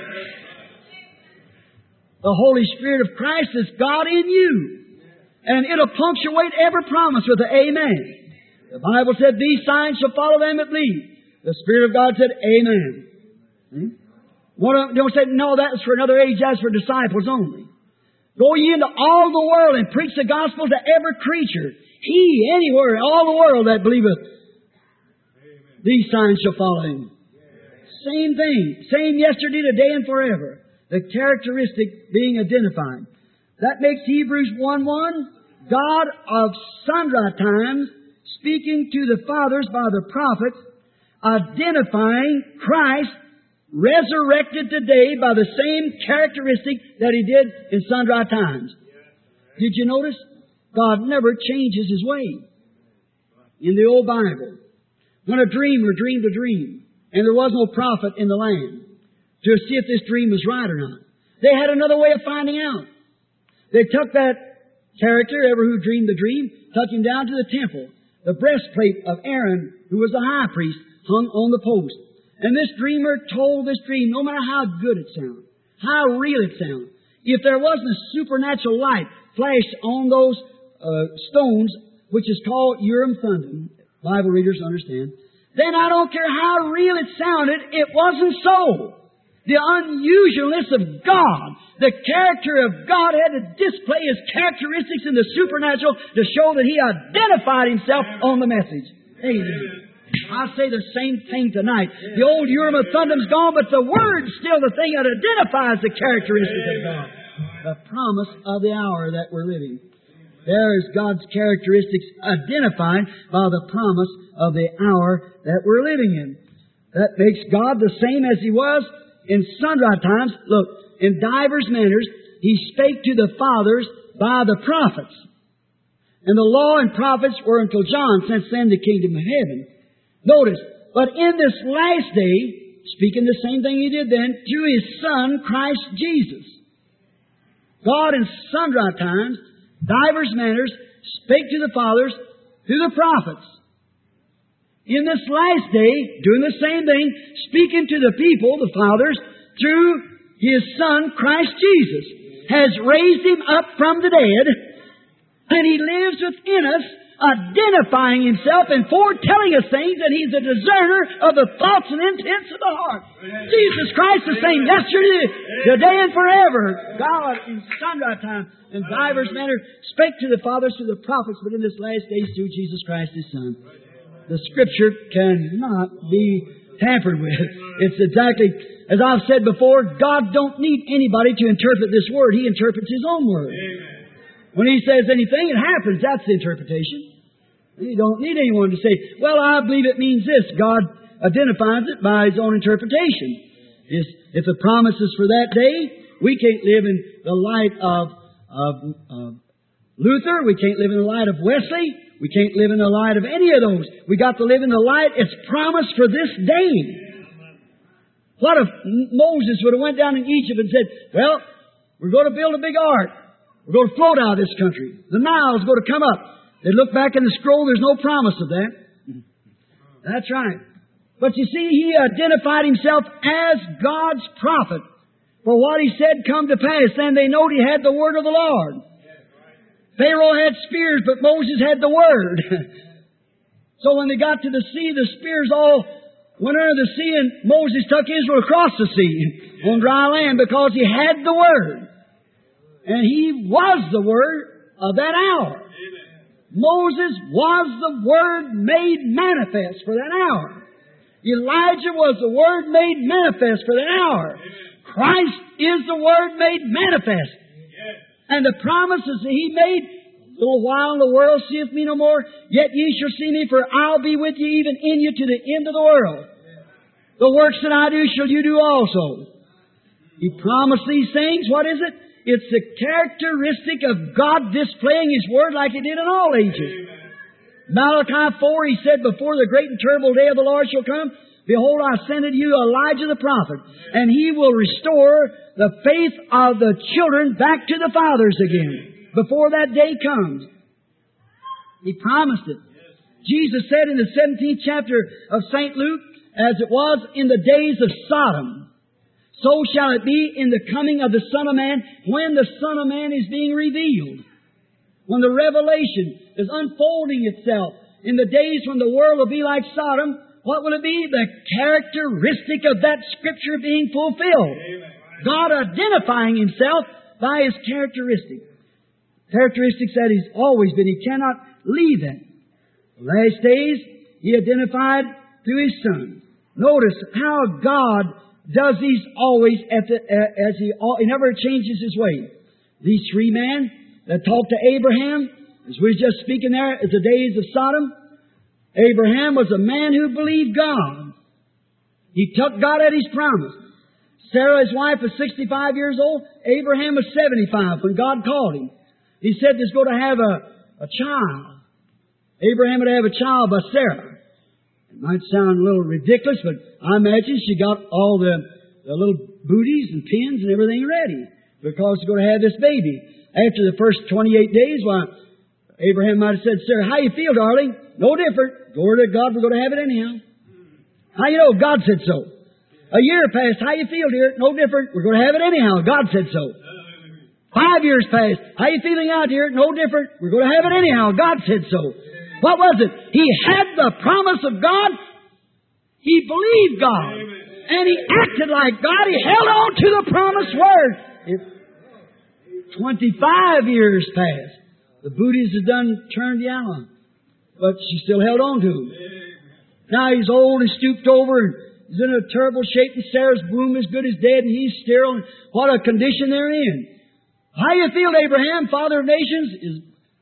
The Holy Spirit of Christ is God in you. And it'll punctuate every promise with an amen. The Bible said, these signs shall follow them that believe. The Spirit of God said, amen. Don't say, no, that's for another age, that's for disciples only. Go ye into all the world and preach the gospel to every creature. He, anywhere, all the world that believeth. Amen. These signs shall follow Him. Same thing. Same yesterday, today, and forever. The characteristic being identified. That makes Hebrews 1:1. God of sundry times, speaking to the fathers by the prophets, identifying Christ resurrected today by the same characteristic that He did in sundry times. Did you notice? God never changes His way. In the old Bible, when a dreamer dreamed a dream, and there was no prophet in the land to see if this dream was right or not, they had another way of finding out. They took that character, ever who dreamed the dream, took him down to the temple. The breastplate of Aaron, who was the high priest, hung on the post. And this dreamer told this dream, no matter how good it sounded, how real it sounded, if there wasn't a supernatural light flashed on those stones, which is called Urim Thummim, Bible readers understand, then I don't care how real it sounded, it wasn't so. The unusualness of God, the character of God had to display His characteristics in the supernatural to show that He identified Himself on the message. Amen. I say the same thing tonight. The old Urim and Thummim's gone, but the Word's still the thing that identifies the characteristics of God. The promise of the hour that we're living. There is God's characteristics identified by the promise of the hour that we're living in. That makes God the same as He was in sundry times. Look, in divers manners, He spake to the fathers by the prophets. And the law and prophets were until John, since then the kingdom of heaven. Notice, but in this last day, speaking the same thing He did then, through His Son, Christ Jesus. God in sundry times, divers manners, spake to the fathers through the prophets. In this last day, doing the same thing, speaking to the people, the fathers, through His Son, Christ Jesus, has raised Him up from the dead, and He lives within us, identifying Himself and foretelling us things, and He's a discerner of the thoughts and intents of the heart. Jesus Christ the same yesterday, today, and forever. God in sundry time, in divers manner, spake to the fathers through the prophets, but in this last days through Jesus Christ His Son. The Scripture cannot be tampered with. It's exactly, as I've said before, God don't need anybody to interpret this Word. He interprets His own Word. When He says anything, it happens. That's the interpretation. You don't need anyone to say, well, I believe it means this. God identifies it by His own interpretation. If the promise is for that day, we can't live in the light of Luther. We can't live in the light of Wesley. We can't live in the light of any of those. We got to live in the light. It's promised for this day. What if Moses would have went down in Egypt and said, well, we're going to build a big ark. We're going to float out of this country. The Nile's going to come up. They look back in the scroll, there's no promise of that. That's right. But you see, he identified himself as God's prophet for what he said come to pass. Then they knowed he had the word of the Lord. Pharaoh had spears, but Moses had the word. So when they got to the sea, the spears all went under the sea, and Moses took Israel across the sea on dry land because he had the word. And he was the word of that hour. Moses was the Word made manifest for that hour. Elijah was the Word made manifest for that hour. Christ is the Word made manifest. And the promises that He made, a little while the world seeth me no more, yet ye shall see me, for I'll be with you even in you to the end of the world. The works that I do shall you do also. He promised these things. What is it? It's the characteristic of God displaying His Word like He did in all ages. Malachi 4, He said, before the great and terrible day of the Lord shall come, behold, I send unto you Elijah the prophet, and he will restore the faith of the children back to the fathers again, before that day comes. He promised it. Jesus said in the 17th chapter of St. Luke, as it was in the days of Sodom, so shall it be in the coming of the Son of Man, when the Son of Man is being revealed. When the revelation is unfolding itself, in the days when the world will be like Sodom, what will it be? The characteristic of that Scripture being fulfilled. Amen. God identifying Himself by His characteristics. Characteristics that He's always been. He cannot leave them. The last days, He identified through His Son. Notice how God does these always He never changes His way. These three men that talked to Abraham, as we were just speaking there, at the days of Sodom, Abraham was a man who believed God. He took God at His promise. Sarah, his wife, was 65 years old. Abraham was 75 when God called him. He said he's going to have a child. Abraham would have a child by Sarah. It might sound a little ridiculous, but I imagine she got all the little booties and pins and everything ready because she's going to have this baby. After the first 28 days, why, Abraham might have said, Sarah, how you feel, darling? No different. Glory to God, we're going to have it anyhow. How you know? God said so. A year passed. How you feel, dear? No different. We're going to have it anyhow. God said so. 5 years passed. How you feeling now, dear? No different. We're going to have it anyhow. God said so. What was it? He had the promise of God. He believed God. And he acted like God. He held on to the promised word. 25 years passed. The booties had done turned yellow. But she still held on to him. Now he's old and stooped over and he's in a terrible shape, and Sarah's womb is good as dead, and he's sterile. And what a condition they're in. How you feel, Abraham, father of nations? His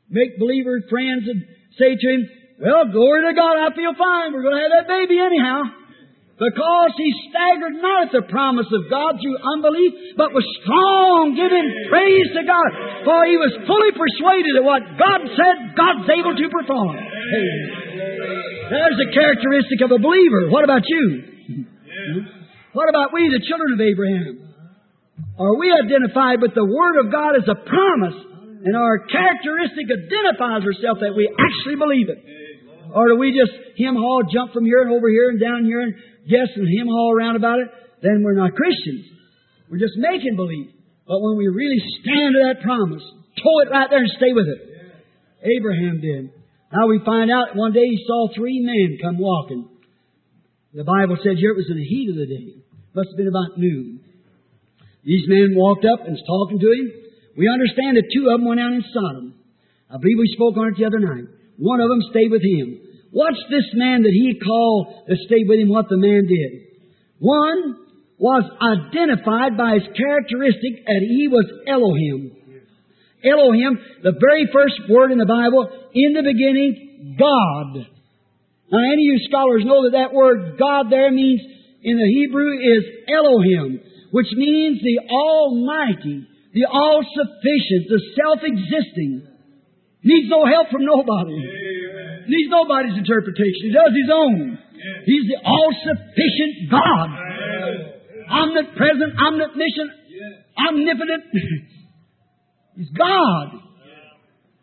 make-believer friends would say to him, well, glory to God, I feel fine. We're going to have that baby anyhow. Because he staggered not at the promise of God through unbelief, but was strong, giving praise to God. For he was fully persuaded that what God said, God's able to perform. Amen. There's a characteristic of a believer. What about you? What about we, the children of Abraham? Are we identified with the Word of God as a promise, and our characteristic identifies ourselves that we actually believe it? Or do we just hem-haw, jump from here and over here and down here and guess and hem-haw around about it? Then we're not Christians. We're just making believe. But when we really stand to that promise, toe it right there and stay with it. Abraham did. Now we find out one day he saw 3 men come walking. The Bible said here it was in the heat of the day. Must have been about noon. These men walked up and was talking to him. We understand that 2 of them went out in Sodom. I believe we spoke on it the other night. One of them stayed with him. Watch this man that he called that stayed with him, what the man did. One was identified by his characteristic that he was Elohim. Elohim, the very first word in the Bible, in the beginning, God. Now, any of you scholars know that that word God there means, in the Hebrew, is Elohim, which means the Almighty, the All-Sufficient, the Self-Existing. Needs no help from nobody. Amen. Needs nobody's interpretation. He does His own. Yes. He's the all-sufficient God. Yes. Omnipresent, omniscient, yes. Omnipotent. He's God. Yes.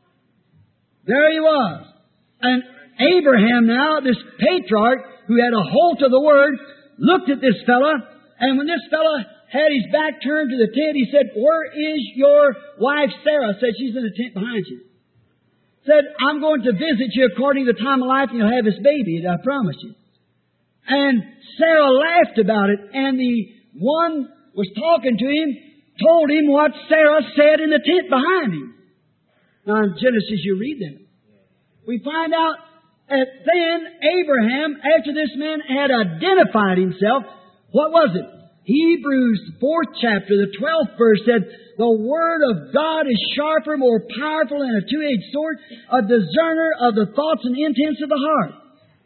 There he was. And Abraham now, this patriarch who had a hold of the Word, looked at this fella, and when this fella had his back turned to the tent, he said, where is your wife Sarah? Said, she's in the tent behind you. Said, I'm going to visit you according to the time of life and you'll have this baby, I promise you. And Sarah laughed about it, and the one was talking to him, told him what Sarah said in the tent behind him. Now in Genesis you read that. We find out that then Abraham, after this man had identified himself, what was it? Hebrews 4th chapter, the 12th verse said, the Word of God is sharper, more powerful than a two-edged sword, a discerner of the thoughts and intents of the heart.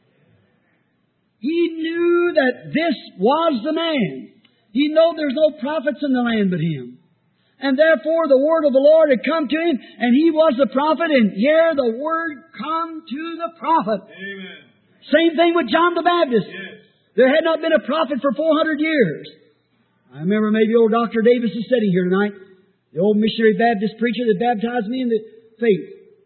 He knew that this was the man. He knew there's no prophets in the land but him. And therefore the Word of the Lord had come to him, and he was the prophet, and here the Word come to the prophet. Amen. Same thing with John the Baptist. Yes. There had not been a prophet for 400 years. I remember maybe old Dr. Davis is sitting here tonight, the old missionary Baptist preacher that baptized me in the faith.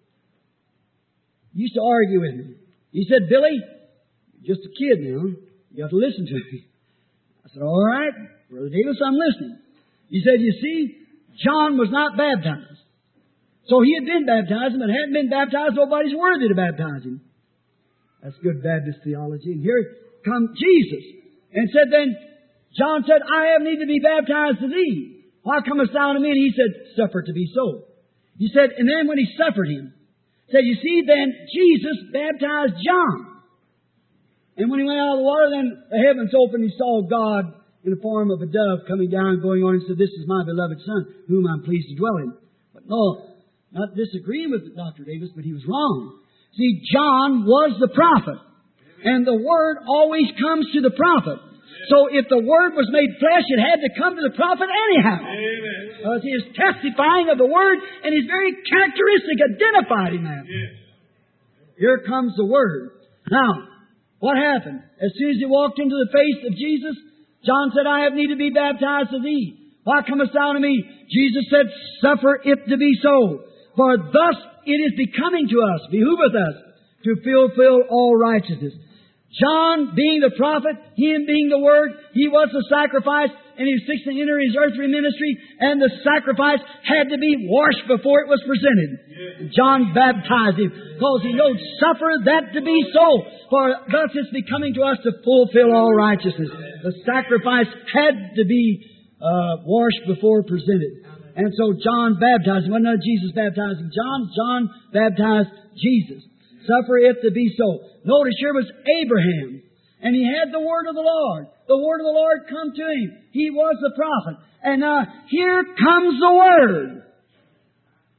He used to argue with me. He said, Billy, you're just a kid now. You have to listen to me. I said, all right, Brother Davis, I'm listening. He said, you see, John was not baptized. So he had been baptized, but hadn't been baptized, nobody's worthy to baptize him. That's good Baptist theology. And here come Jesus. And said then, John said, I have need to be baptized to thee. Why comest thou to me? And he said, suffer to be so. He said, and then when he suffered him, said, you see, then Jesus baptized John. And when he went out of the water, then the heavens opened, he saw God in the form of a dove coming down, going on, and said, this is my beloved Son, whom I'm pleased to dwell in. But no, not disagreeing with Dr. Davis, but he was wrong. See, John was the prophet. And the Word always comes to the prophet. So if the Word was made flesh, it had to come to the prophet anyhow. Because he is testifying of the Word, and his very characteristic identified him that. Here comes the Word. Now, what happened? As soon as he walked into the face of Jesus, John said, I have need to be baptized of thee. Why comest thou to me? Jesus said, suffer it to be so. For thus it is becoming to us, behooveth us, to fulfill all righteousness. John being the prophet, him being the Word, he was the sacrifice, and he was fixing to enter his earthly ministry, and the sacrifice had to be washed before it was presented. Yes. John baptized him, because he knows, suffer that to be so, for thus it's becoming to us to fulfill all righteousness. The sacrifice had to be washed before presented. And so John baptized him. Wasn't that Jesus baptizing John? John baptized Jesus. Suffer it to be so. Notice here was Abraham. And he had the Word of the Lord. The Word of the Lord come to him. He was the prophet. And now here comes the Word.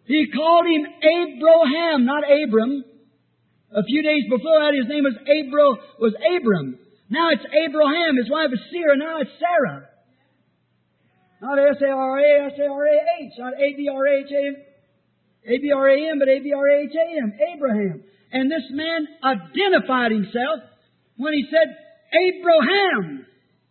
He called him Abraham, not Abram. A few days before that, his name was Abram. Now it's Abraham. His wife is Sarah. Now it's Sarah. Not S-A-R-A, S-A-R-A-H. Not A-B-R-A-H-A-M. A-B-R-A-M, but A-B-R-A-H-A-M. Abraham. And this man identified himself when he said, Abraham.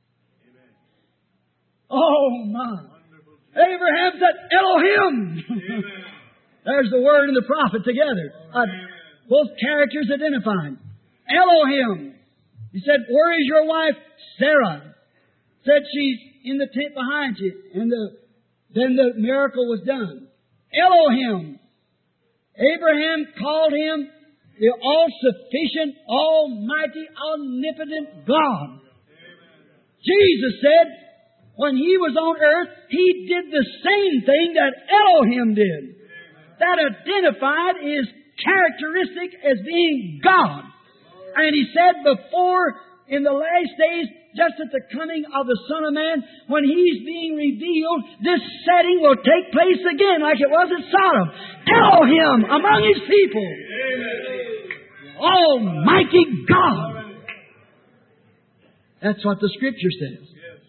Oh, my. Abraham said, Elohim. There's the Word and the prophet together. Both characters identified. Elohim. He said, where is your wife? Sarah. Said she's in the tent behind you. And then the miracle was done. Elohim. Abraham called him the all-sufficient, almighty, omnipotent God. Jesus said, when He was on earth, He did the same thing that Elohim did. That identified His characteristic as being God. And He said before, in the last days, just at the coming of the Son of Man, when He's being revealed, this setting will take place again like it was at Sodom. Elohim among His people. Almighty God. That's what the Scripture says.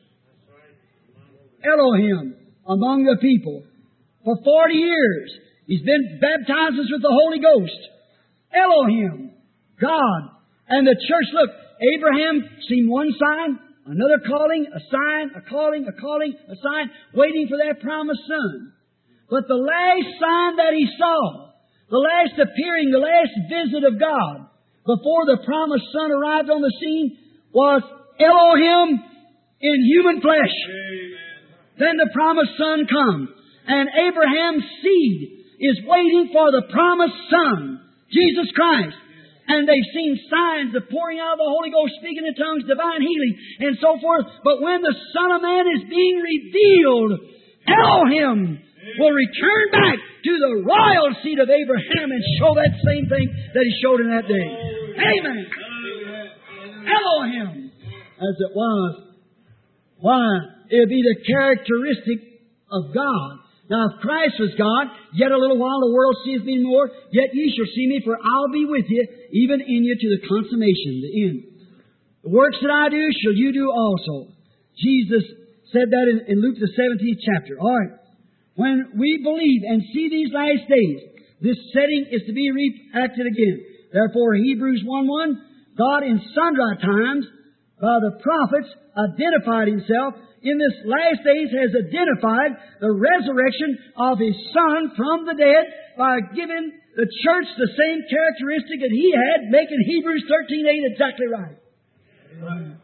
Elohim among the people. For 40 years, He's been baptized us with the Holy Ghost. Elohim, God. And the church, look, Abraham seen one sign, another calling, a sign, a calling, a sign, waiting for that promised son. But the last sign that he saw, the last appearing, the last visit of God, before the promised son arrived on the scene, was Elohim in human flesh. Then the promised son comes, and Abraham's seed is waiting for the promised son, Jesus Christ. And they've seen signs of pouring out of the Holy Ghost, speaking in tongues, divine healing, and so forth. But when the Son of Man is being revealed, Elohim will return back to the royal seat of Abraham and show that same thing that He showed in that day. Amen. Elohim, as it was. Why? It would be the characteristic of God. Now, if Christ was God, yet a little while the world seeth me more, yet ye shall see me, for I'll be with you, even in you to the consummation, the end. The works that I do shall you do also. Jesus said that in Luke the 17th chapter. All right. When we believe and see these last days, this setting is to be reenacted again. Therefore, Hebrews 1:1, God in sundry times, by the prophets, identified Himself in this last days has identified the resurrection of His Son from the dead by giving the church the same characteristic that He had, making Hebrews 13:8 exactly right. Amen.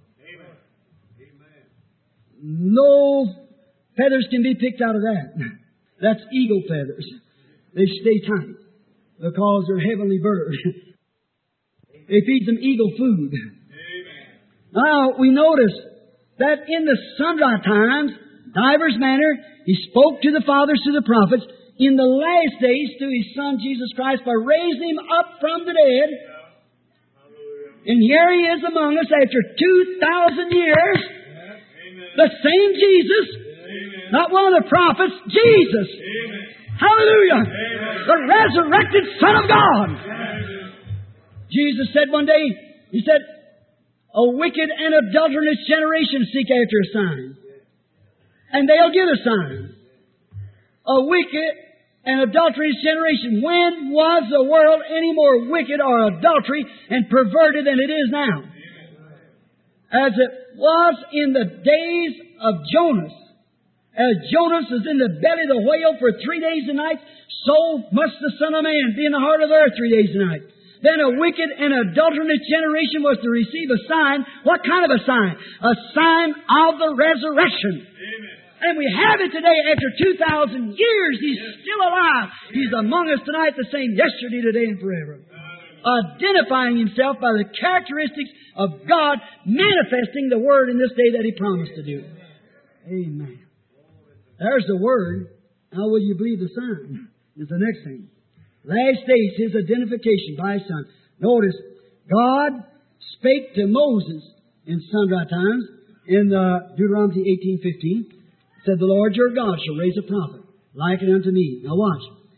No feathers can be picked out of that. That's eagle feathers. They stay tight because they're heavenly birds. They feed them eagle food. Now, we notice that in the sundry times, divers manner, He spoke to the fathers, to the prophets, in the last days to His Son, Jesus Christ, by raising Him up from the dead. And here He is among us after 2,000 years. The same Jesus, not one of the prophets, Jesus. Hallelujah! The resurrected Son of God. Jesus said one day, He said, a wicked and adulterous generation seek after a sign. And they'll get a sign. A wicked and adulterous generation. When was the world any more wicked or adultery and perverted than it is now? As it was in the days of Jonas. As Jonas was in the belly of the whale for 3 days and nights, so must the Son of Man be in the heart of the earth 3 days and nights. Then a wicked and adulterous generation was to receive a sign. What kind of a sign? A sign of the resurrection. Amen. And we have it today after 2,000 years. He's still alive. He's among us tonight, the same yesterday, today, and forever. Identifying Himself by the characteristics of God, manifesting the Word in this day that He promised to do. Amen. There's the Word. Now will you believe the sign? Is the next thing. Last days, His identification by His Son. Notice, God spake to Moses in sundry times in Deuteronomy 18:15. Said, the Lord your God shall raise a prophet like it unto me. Now watch.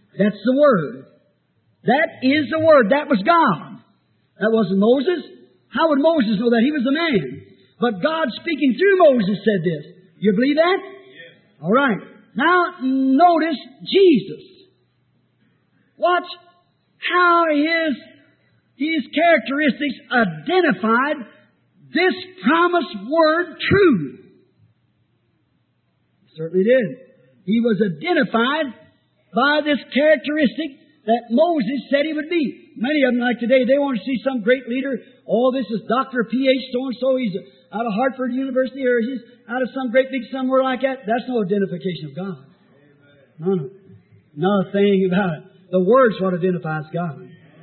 That's the Word. That is the Word. That was God. That wasn't Moses. How would Moses know that? He was a man. But God speaking through Moses said this. You believe that? Yes. All right. Now, notice Jesus. Watch how His characteristics identified this promised Word true. He certainly did. He was identified by this characteristic that Moses said he would be. Many of them, like today, they want to see some great leader. Oh, this is Dr. P.H. so-and-so. He's out of Hartford University, or he's out of some great big somewhere like that. That's no identification of God. No. Not a thing about it. The Word's what identifies God.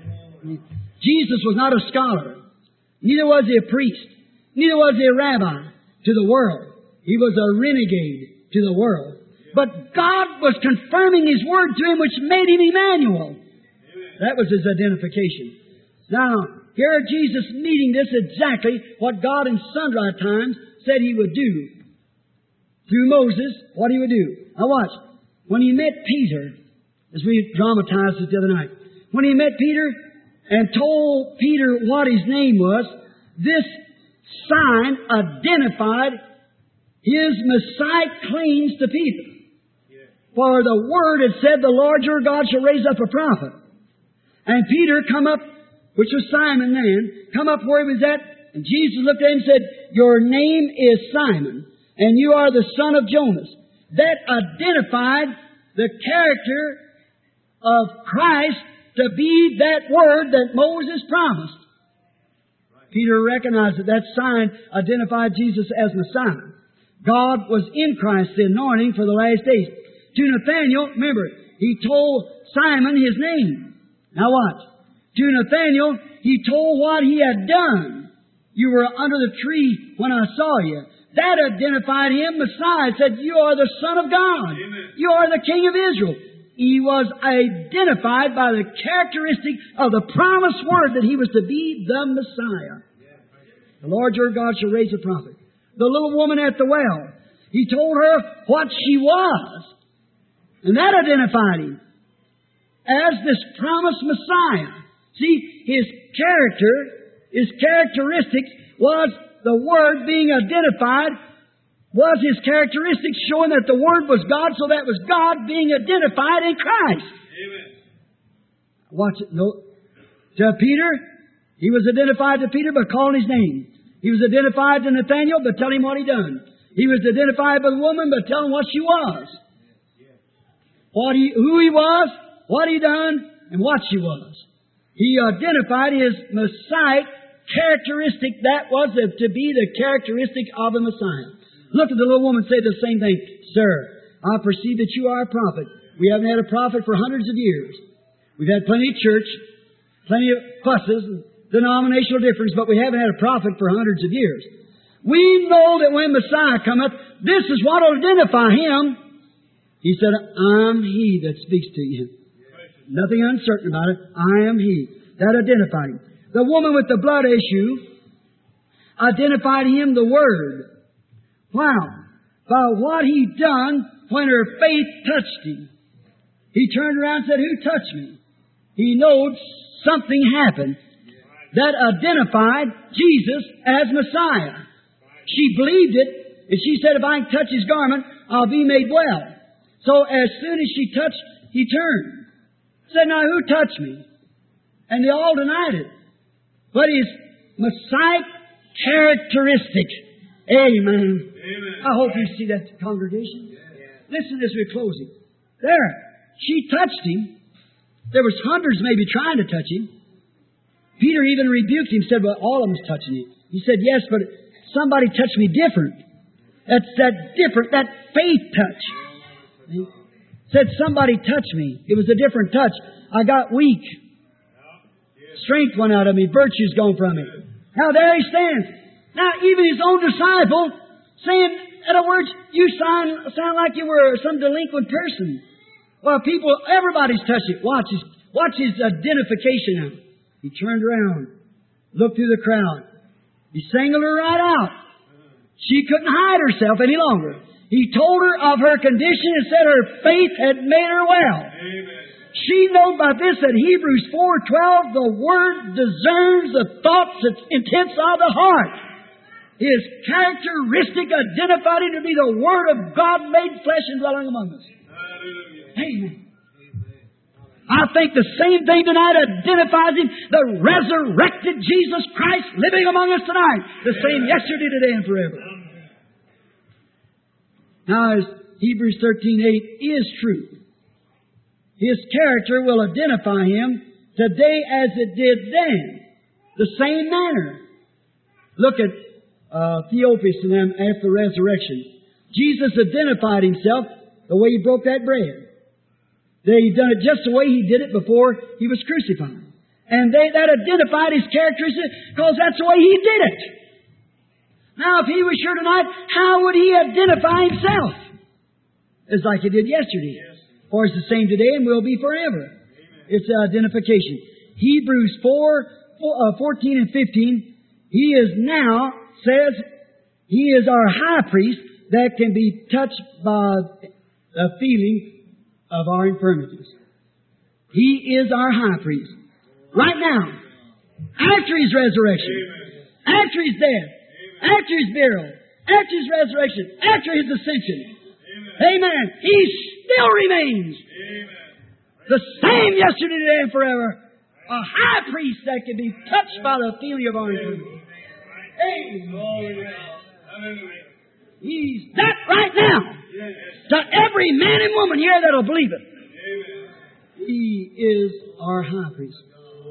Jesus was not a scholar. Neither was He a priest. Neither was He a rabbi to the world. He was a renegade to the world. But God was confirming His Word to him, which made him Emmanuel. That was his identification. Now, here Jesus meeting this exactly what God in sundry times said He would do. Through Moses, what He would do. Now watch. When He met Peter, as we dramatized it the other night, when He met Peter and told Peter what his name was, this sign identified His Messiah claims to Peter. For the Word had said, the Lord your God shall raise up a prophet. And Peter come up, which was Simon then, come up where he was at, and Jesus looked at him and said, your name is Simon, and you are the son of Jonas. That identified the character of Christ to be that Word that Moses promised. Peter recognized that sign identified Jesus as Messiah. God was in Christ, the anointing for the last days. To Nathanael, remember, He told Simon his name. Now watch. To Nathanael, He told what he had done. You were under the tree when I saw you. That identified him, Messiah. Said, you are the Son of God. Amen. You are the King of Israel. He was identified by the characteristic of the promised Word that He was to be the Messiah. The Lord your God shall raise a prophet. The little woman at the well, He told her what she was. And that identified Him as this promised Messiah. See, His characteristics was the Word being identified, was His characteristics showing that the Word was God, so that was God being identified in Christ. Amen. Watch it. No. To Peter, He was identified to Peter by calling his name. He was identified to Nathanael by telling him what he done. He was identified by the woman by telling what she was. Who he was, what he done, and what she was. He identified His Messiah characteristic. That was to be the characteristic of the Messiah. Look at the little woman say the same thing. Sir, I perceive that you are a prophet. We haven't had a prophet for hundreds of years. We've had plenty of church, plenty of fusses, and denominational difference, but we haven't had a prophet for hundreds of years. We know that when Messiah cometh, this is what will identify Him. He said, I'm He that speaks to you. Nothing uncertain about it. I am He. That identified Him. The woman with the blood issue identified Him, the Word. Wow. By what He done when her faith touched Him. He turned around and said, who touched me? He knowed something happened that identified Jesus as Messiah. She believed it, and she said, if I can touch His garment, I'll be made well. So as soon as she touched, He turned. Said, now who touched me? And they all denied it. But His Messiah characteristic. Amen. Amen. I hope you see that, congregation. Yeah. Listen as we're closing. There. She touched Him. There was hundreds maybe trying to touch Him. Peter even rebuked him, said, well, all of them's touching you. He said, yes, but somebody touched me different. That's that different, that faith touch. He said, somebody touched me. It was a different touch. I got weak. Strength went out of me. Virtue's gone from me. Now there he stands. Now even his own disciple saying, in other words, you sound like you were some delinquent person. Well, everybody's touched it. Watch his identification now. He turned around, looked through the crowd. He singled her right out. She couldn't hide herself any longer. He told her of her condition and said her faith had made her well. Amen. She knows by this that Hebrews 4:12, the Word discerns the thoughts and intents of the heart. His characteristic identified Him to be the Word of God made flesh and dwelling among us. Amen. I think the same thing tonight identifies Him, the resurrected Jesus Christ living among us tonight. The same yesterday, today, and forever. Now, as Hebrews 13:8 is true, His character will identify Him today as it did then. The same manner. Look at Theophilus and them after the resurrection. Jesus identified Himself the way He broke that bread. They done it just the way He did it before He was crucified. And that identified His characteristics because that's the way He did it. Now, if He was here tonight, how would He identify Himself? It's like He did yesterday. For it's the same today and will be forever. It's identification. Hebrews 4:14 and 15, He is now, says, He is our high priest that can be touched by the feeling of our infirmities. He is our high priest. Right now, after His resurrection, after His death, after His burial, after His resurrection, after His ascension, amen, He still remains the same yesterday, today, and forever. A high priest that can be touched by the feeling of our infirmity. Amen. He's that right now. To every man and woman here that'll believe it. He is our high priest.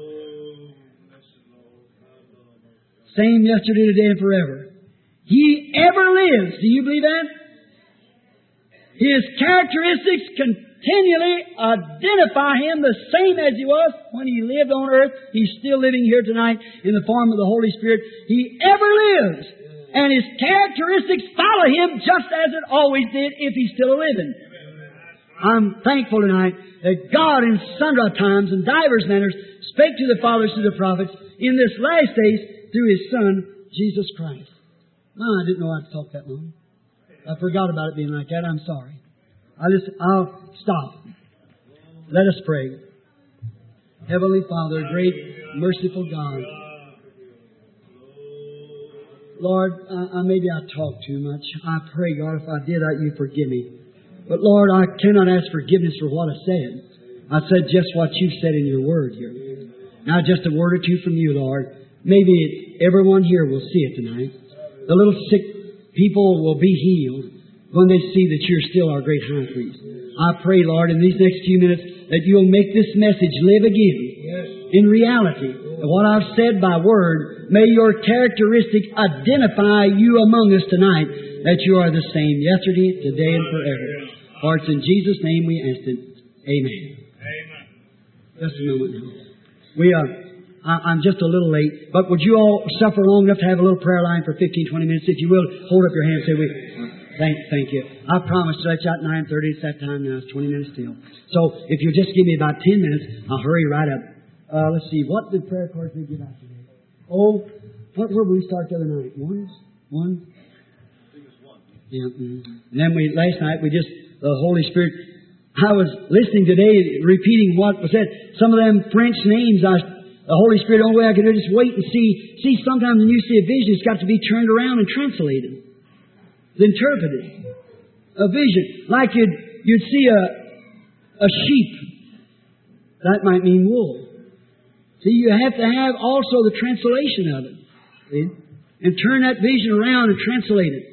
Same yesterday, today, and forever. He ever lives. Do you believe that? His characteristics continually identify Him the same as He was when He lived on earth. He's still living here tonight in the form of the Holy Spirit. He ever lives. And His characteristics follow Him just as it always did if He's still living. I'm thankful tonight that God in sundry times and divers manners spake to the fathers through the prophets in this last days through His Son, Jesus Christ. No, I didn't know I'd talk that long. I forgot about it being like that. I'm sorry. I'll stop. Let us pray. Heavenly Father, great, merciful God. Lord, maybe I talk too much. I pray, God, if I did that, You forgive me. But Lord, I cannot ask forgiveness for what I said. I said just what You said in Your Word here. Now just a word or two from You, Lord. Maybe everyone here will see it tonight. The little sick people will be healed when they see that You're still our great high priest. I pray, Lord, in these next few minutes that You'll make this message live again in reality. What I've said by word, may Your characteristic identify You among us tonight, that You are the same yesterday, today, and forever. For it's in Jesus' name we ask it. Amen. Just a moment now. I'm just a little late, but would you all suffer long enough to have a little prayer line for 15, 20 minutes? If you will, hold up your hand and say, Thank you. I promise to let you out 9:30. It's that time now. It's 20 minutes still. So if you'll just give me about 10 minutes, I'll hurry right up. Let's see. What did prayer cards we give out today? Oh, where did we start the other night? One? I think it was one. Yeah. And then last night the Holy Spirit, I was listening today, repeating what was said. Some of them French names, the Holy Spirit, the only way I could do is just wait and see. See, sometimes when you see a vision, it's got to be turned around and translated. Interpreted. A vision. Like you'd see a sheep. That might mean wool. See, you have to have also the translation of it. See? And turn that vision around and translate it.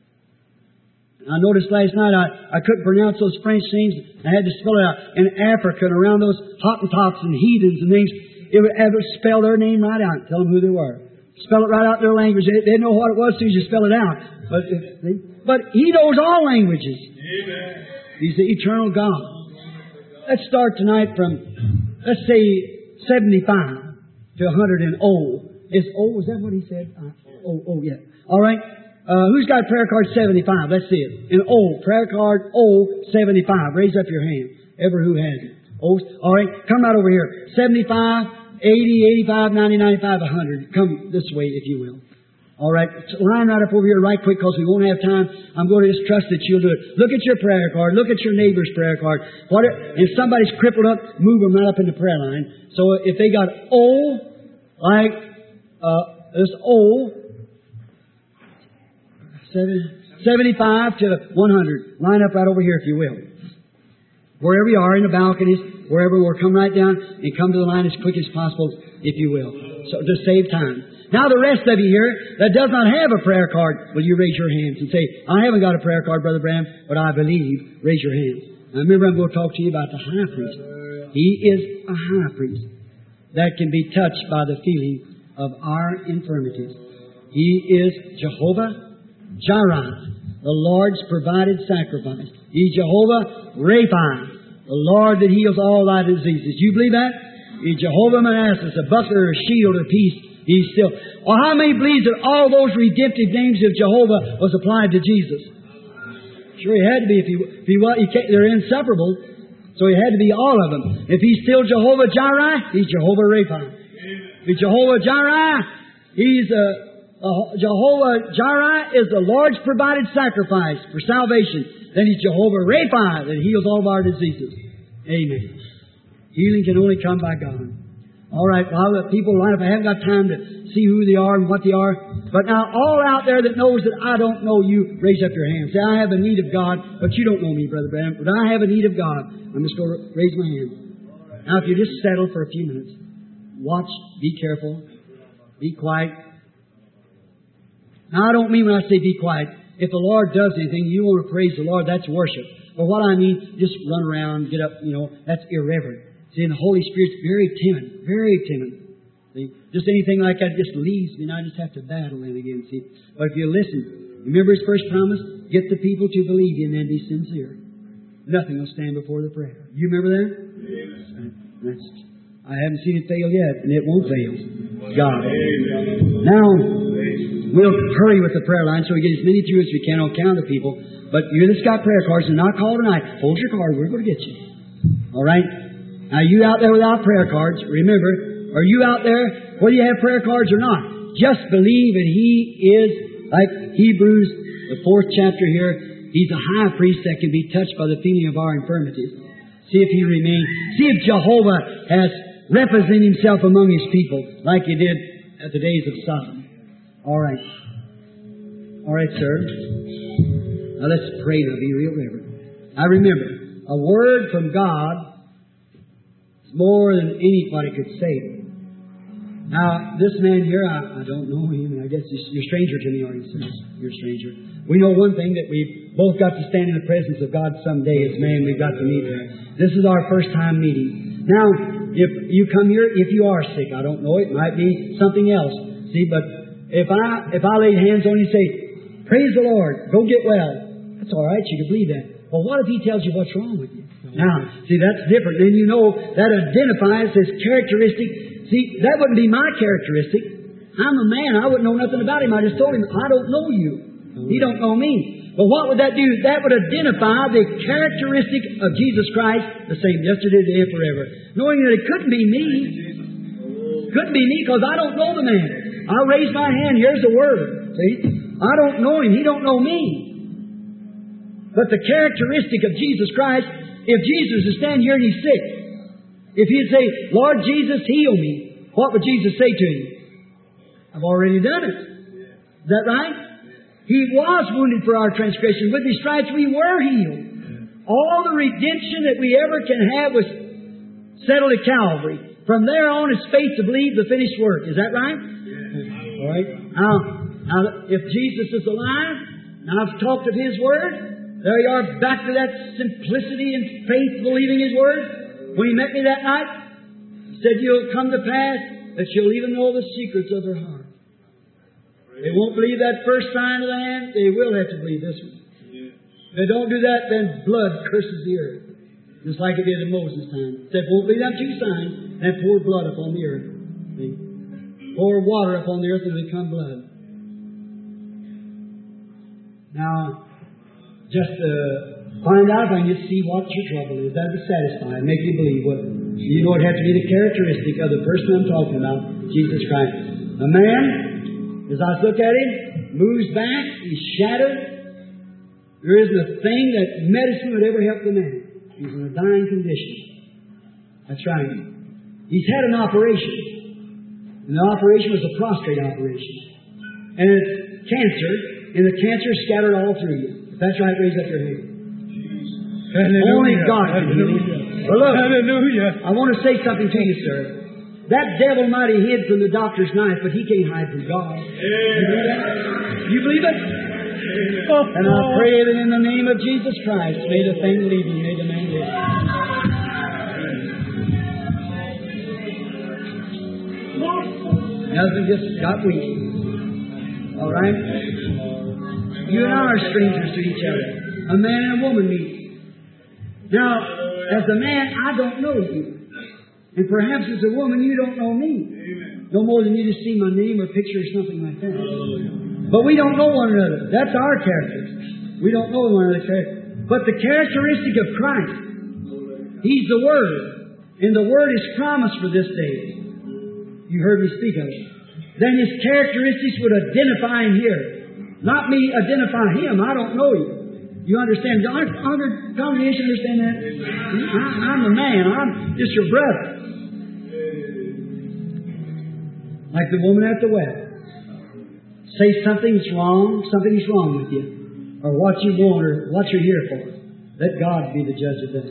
I noticed last night I couldn't pronounce those French names. I had to spell it out. In Africa and around those Hottentots and heathens and things, it would spell their name right out. Tell them who they were. Spell it right out in their language. They didn't know what it was as soon as you spell it out. But He knows all languages. Amen. He's the eternal God. Let's start tonight from, let's say, 75 to 100 in O. Is O, is that what he said? Yeah. All right. Who's got prayer card 75? Let's see it. In O, prayer card O 75. Raise up your hand. Ever who has it. O. All right. Come right over here. 75, 80, 85, 90, 95, 100. Come this way if you will. All right, line right up over here right quick because we won't have time. I'm going to just trust that you'll do it. Look at your prayer card. Look at your neighbor's prayer card. If somebody's crippled up, move them right up in the prayer line. So if they got O, like this O, 75 to 100. Line up right over here if you will. Wherever you are in the balconies, wherever we'll come right down and come to the line as quick as possible if you will. So to save time. Now the rest of you here that does not have a prayer card, will you raise your hands and say, I haven't got a prayer card, Brother Branham, but I believe. Raise your hands. Now remember, I'm going to talk to you about the high priest. He is a high priest that can be touched by the feeling of our infirmities. He is Jehovah Jireh, the Lord's provided sacrifice. He's Jehovah Rapha, the Lord that heals all thy diseases. You believe that? He's Jehovah Manasseh, a buckler, a shield, a peace. He's still. Well, how many believes that all those redemptive names of Jehovah was applied to Jesus? Sure, he had to be. If he was, they're inseparable. So he had to be all of them. If he's still Jehovah Jireh, he's Jehovah Rapha. If he's Jehovah Jireh, he's Jehovah Jireh is the Lord's provided sacrifice for salvation. Then he's Jehovah Rapha that heals all of our diseases. Amen. Healing can only come by God. All right, well, people line up. I haven't got time to see who they are and what they are. But now, all out there that knows that I don't know you, raise up your hand. Say, I have a need of God, but you don't know me, Brother Branham. But I have a need of God. I'm just going to raise my hand. Now, if you just settle for a few minutes, watch, be careful, be quiet. Now, I don't mean when I say be quiet. If the Lord does anything, you want to praise the Lord, that's worship. But what I mean, just run around, get up, that's irreverent. See, and the Holy Spirit's very timid, very timid. See, just anything like that just leaves me, and I just have to battle in again. See, but if you listen, remember His first promise: get the people to believe you and then be sincere. Nothing will stand before the prayer. You remember that? Yes. I haven't seen it fail yet, and it won't fail. God. Now we'll hurry with the prayer line so we get as many through as we can on count of people. But you that's got prayer cards and not call tonight, hold your card. We're going to get you. All right. Now, you out there without prayer cards, remember, are you out there, whether you have prayer cards or not, just believe that He is, like Hebrews, the 4th chapter here, He's a high priest that can be touched by the feeling of our infirmities. See if He remains. See if Jehovah has represented Himself among His people, like He did at the days of Sodom. All right. All right, sir. Now, let's pray to be real reverent. Now, remember, a word from God more than anybody could say. Now, this man here, I don't know him, and I guess you're a stranger to me, are you, sir? You're a stranger. We know one thing, that we've both got to stand in the presence of God someday as man. We've got to meet Him. This is our first time meeting. Now, if you come here, if you are sick, I don't know, it might be something else. See, but if I laid hands on you and say, praise the Lord, go get well, that's all right, you can believe that. Well, what if He tells you what's wrong with you? Now, see, that's different. Then you know that identifies His characteristic. See, that wouldn't be my characteristic. I'm a man. I wouldn't know nothing about Him. I just told Him, I don't know you. He don't know me. But what would that do? That would identify the characteristic of Jesus Christ, the same yesterday, today, and forever. Knowing that it couldn't be me. Couldn't be me because I don't know the man. I'll raise my hand. Here's the word. See? I don't know Him. He don't know me. But the characteristic of Jesus Christ, if Jesus is standing here and He's sick, if He'd say, Lord Jesus, heal me, what would Jesus say to Him? I've already done it. Is that right? He was wounded for our transgression. With His stripes we were healed. All the redemption that we ever can have was settled at Calvary. From there on, it's faith to believe the finished work. Is that right? All right. Now, if Jesus is alive, and I've talked of His Word, there you are, back to that simplicity and faith, believing His Word. When He met me that night, He said, you'll come to pass that you'll even know the secrets of their heart. They won't believe that first sign of the hand, they will have to believe this one. If they don't do that, then blood curses the earth. Just like it did in Moses' time. It said, won't believe them 2 signs, and pour blood upon the earth. See? Pour water upon the earth and become blood. Now, just find out if I can just see what your trouble is. That'll be satisfied. Make you believe what you know. It has to be the characteristic of the person I'm talking about, Jesus Christ. A man As I look at him, moves back, he's shattered. There isn't a thing that medicine would ever help the man. He's in a dying condition. That's right. He's had an operation. And the operation was a prostate operation. And it's cancer, and the cancer scattered all through you. If that's right, raise up your hand. Only God can heal you. Well, look, hallelujah. I want to say something to you, sir. That devil might have hid from the doctor's knife, but he can't hide from God. You believe that? You believe it? And I pray that in the name of Jesus Christ, may the thing leave you, may the man live. Nothing just got weak. All right? You and I are strangers to each other. A man and a woman meet. Now, as a man, I don't know you. And perhaps as a woman, you don't know me. Amen. No more than you just see my name or picture or something like that. But we don't know one another. That's our characteristics. We don't know one another. But the characteristic of Christ, He's the Word. And the Word is promised for this day. You heard me speak of it. Then His characteristics would identify Him here. Not me identify Him. I don't know you. You understand? Our congregation understand that? I'm the man. I'm just your brother. Like the woman at the well. Say something's wrong with you. Or what you want or what you're here for. Let God be the judge of that.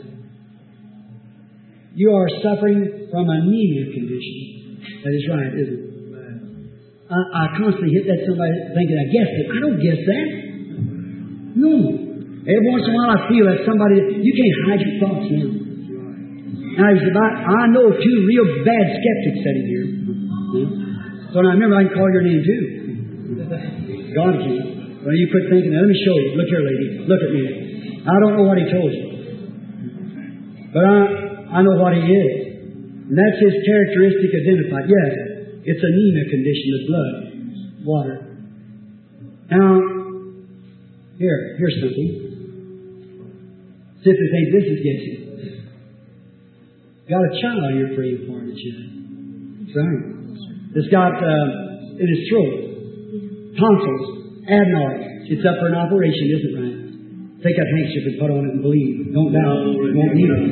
You are suffering from anemia condition. That is right, isn't it? I constantly hit that somebody thinking I guessed it. I don't guess that. No. Every once in a while I feel that somebody, you can't hide your thoughts now. Now, I know two real bad skeptics sitting here. So now remember, I can call your name too. God can. Well, you quit thinking. Now, let me show you. Look here, lady. Look at me. I don't know what He told you. But I know what He is. And that's His characteristic identified. Yes, it's anemia condition of blood, water. Now, here's something. Sister thinks this is guessing. Got a child you're praying for, the child. That's right. It's got in his throat, tonsils, adenoids. It's up for an operation, isn't it right? Take that handkerchief and put on it and believe. Don't doubt. You won't need it.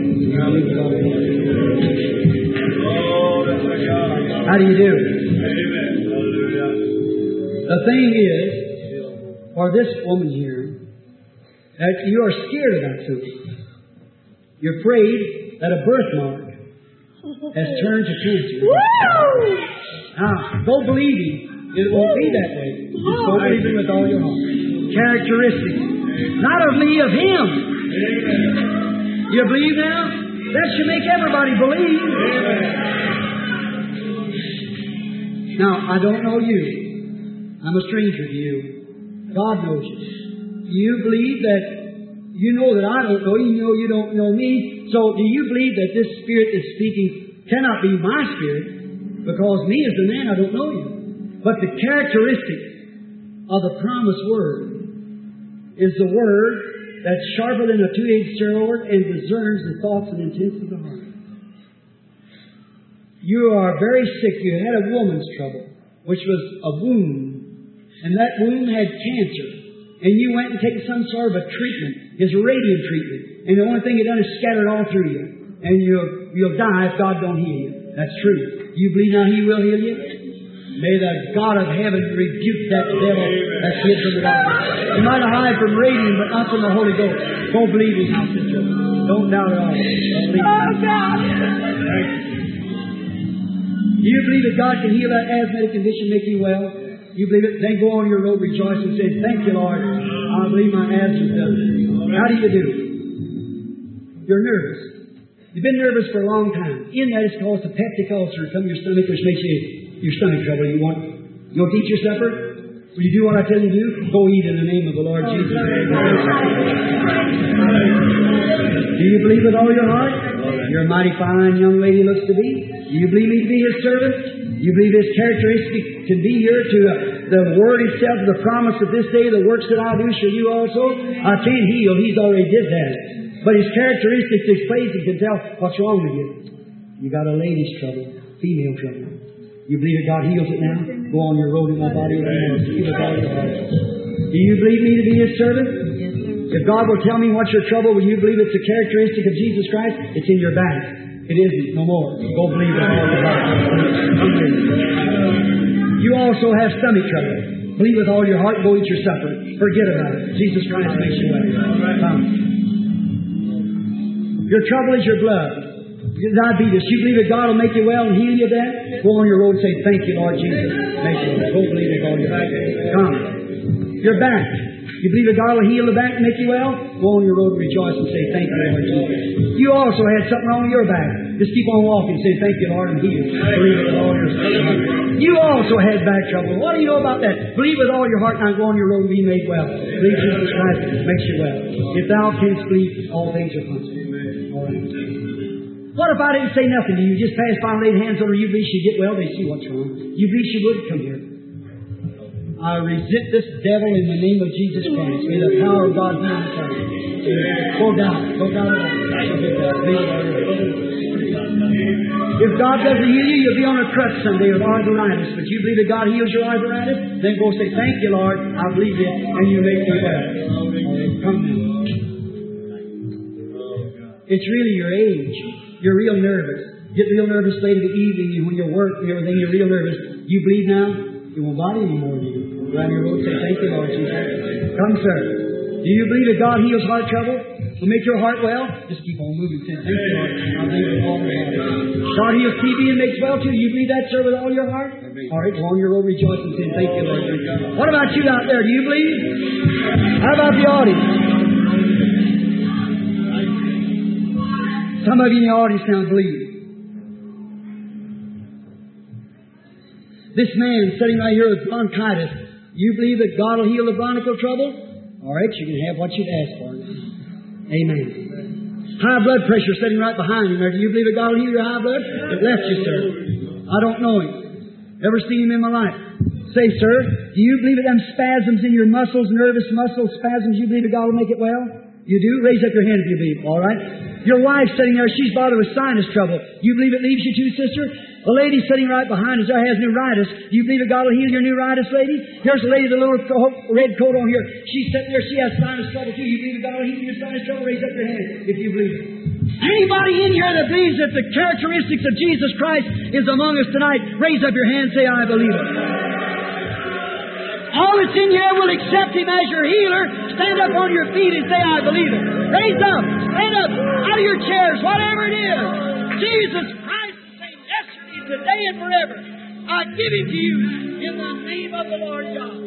How do you do? The thing is, for this woman here, that you are scared about something. You're afraid that a birthmark has turned to cancer. Now, go believing. It won't be that way. Just go believing with all your heart. Characteristics. Not of me, of Him. You believe now? That should make everybody believe. Now, I don't know you. I'm a stranger to you. God knows you. You believe that you know that I don't know you, know you don't know me. So do you believe that this Spirit that's speaking cannot be my Spirit? Because me as the man, I don't know you. But the characteristic of the promised Word is the Word that's sharper than a two-edged sword and discerns the thoughts and intents of the heart. You are very sick. You had a woman's trouble, which was a wound. And that wound had cancer. And you went and taken some sort of a treatment. It's a radiant treatment. And the only thing it done is scattered all through you. And you'll die if God don't heal you. That's true. You believe now He will heal you? May the God of heaven rebuke that devil that's hid from the doctor. You might hide from radiant, but not from the Holy Ghost. Don't believe His house, sister. Don't doubt at all. Oh, God! You believe that God can heal that asthmatic condition, make you well? You believe it? Then go on your road rejoicing and say, thank you, Lord. I believe my asthma's done. How do you do? You're nervous. You've been nervous for a long time. In that it's caused a peptic ulcer come your stomach, which makes your stomach trouble. You want to eat your supper? Will you do what I tell you to do? Go eat in the name of the Lord Jesus. Do you believe with all your heart? You're a mighty fine young lady looks to be. Do you believe me to be His servant? You believe His characteristic can be here to the Word itself, the promise of this day, the works that I do shall you also? I can't heal. He's already did that. But His characteristics displays He can tell what's wrong with you. You got a lady's trouble, female trouble. You believe that God heals it now? Go on your road and won't bother you anymore. Believe with all your heart. Do you believe me to be His servant? If God will tell me what's your trouble, will you believe it's a characteristic of Jesus Christ? It's in your back. It isn't. No more. Go believe with all your heart. You also have stomach trouble. Believe with all your heart and go eat your supper. Forget about it. Jesus Christ makes you well. Come. Your trouble is your blood. Your diabetes. You believe that God will make you well and heal you of that? Go on your road and say, thank you, Lord Jesus. Make you well. Go believe with all your heart. Come. Your back. You believe that God will heal the back and make you well? Go on your road and rejoice and say, thank you, Lord Jesus. You also had something wrong with your back. Just keep on walking and say, thank you, Lord, and heal. Believe with all your heart. You also had back trouble. What do you know about that? Believe with all your heart and go on your road and be made well. Believe Jesus Christ makes you well. If thou canst believe, all things are possible. All right. What if I didn't say nothing to you? Just pass by and laid hands on her. You believe she'd get well? They see what's wrong. You believe she would? Come here. I resist this devil in the name of Jesus Christ. May the power of God be in the tongue. Go down. Go down. If God doesn't heal you, you'll be on a crutch someday with arthritis. But you believe that God heals your arthritis? Then go say, thank you, Lord. I believe it. And you make me well. Come now. It's really your age. You're real nervous. Get real nervous late in the evening when you work and everything. You're real nervous. You bleed now? It won't bother you anymore, do you? Around your road, say, thank you, Lord Jesus. Come, sir. Do you believe that God heals heart trouble? Will make your heart well? Just keep on moving. Say, thank you, Lord. I believe with all my heart. God heals TB and makes well too. You believe that, sir, with all your heart? All right, go on your road, rejoice and say, thank you, Lord. What about you out there? Do you believe? How about the audience? Some of you in the audience now believe. This man sitting right here with bronchitis, you believe that God will heal the bronchial trouble? All right, you can have what you've asked for. Amen. High blood pressure sitting right behind him there. Do you believe that God will heal your high blood? It left you, sir. I don't know him. Never seen him in my life. Say, sir, do you believe that them spasms in your muscles, nervous muscle spasms, you believe that God will make it well? You do? Raise up your hand if you believe. All right. Your wife sitting there, she's bothered with sinus trouble. You believe it leaves you too, sister? A lady sitting right behind us there has neuritis. Do you believe that God will heal your neuritis, lady? Here's a lady with a little red coat on here. She's sitting there. She has sinus trouble too. You believe that God will heal your sinus trouble? Raise up your hand if you believe it. Anybody in here that believes that the characteristics of Jesus Christ is among us tonight, raise up your hand and say, I believe it. All that's in here will accept Him as your healer. Stand up on your feet and say, I believe it. Raise up. Stand up out of your chairs, whatever it is. Jesus Christ is the same yesterday, today, and forever. I give Him to you in the name of the Lord God.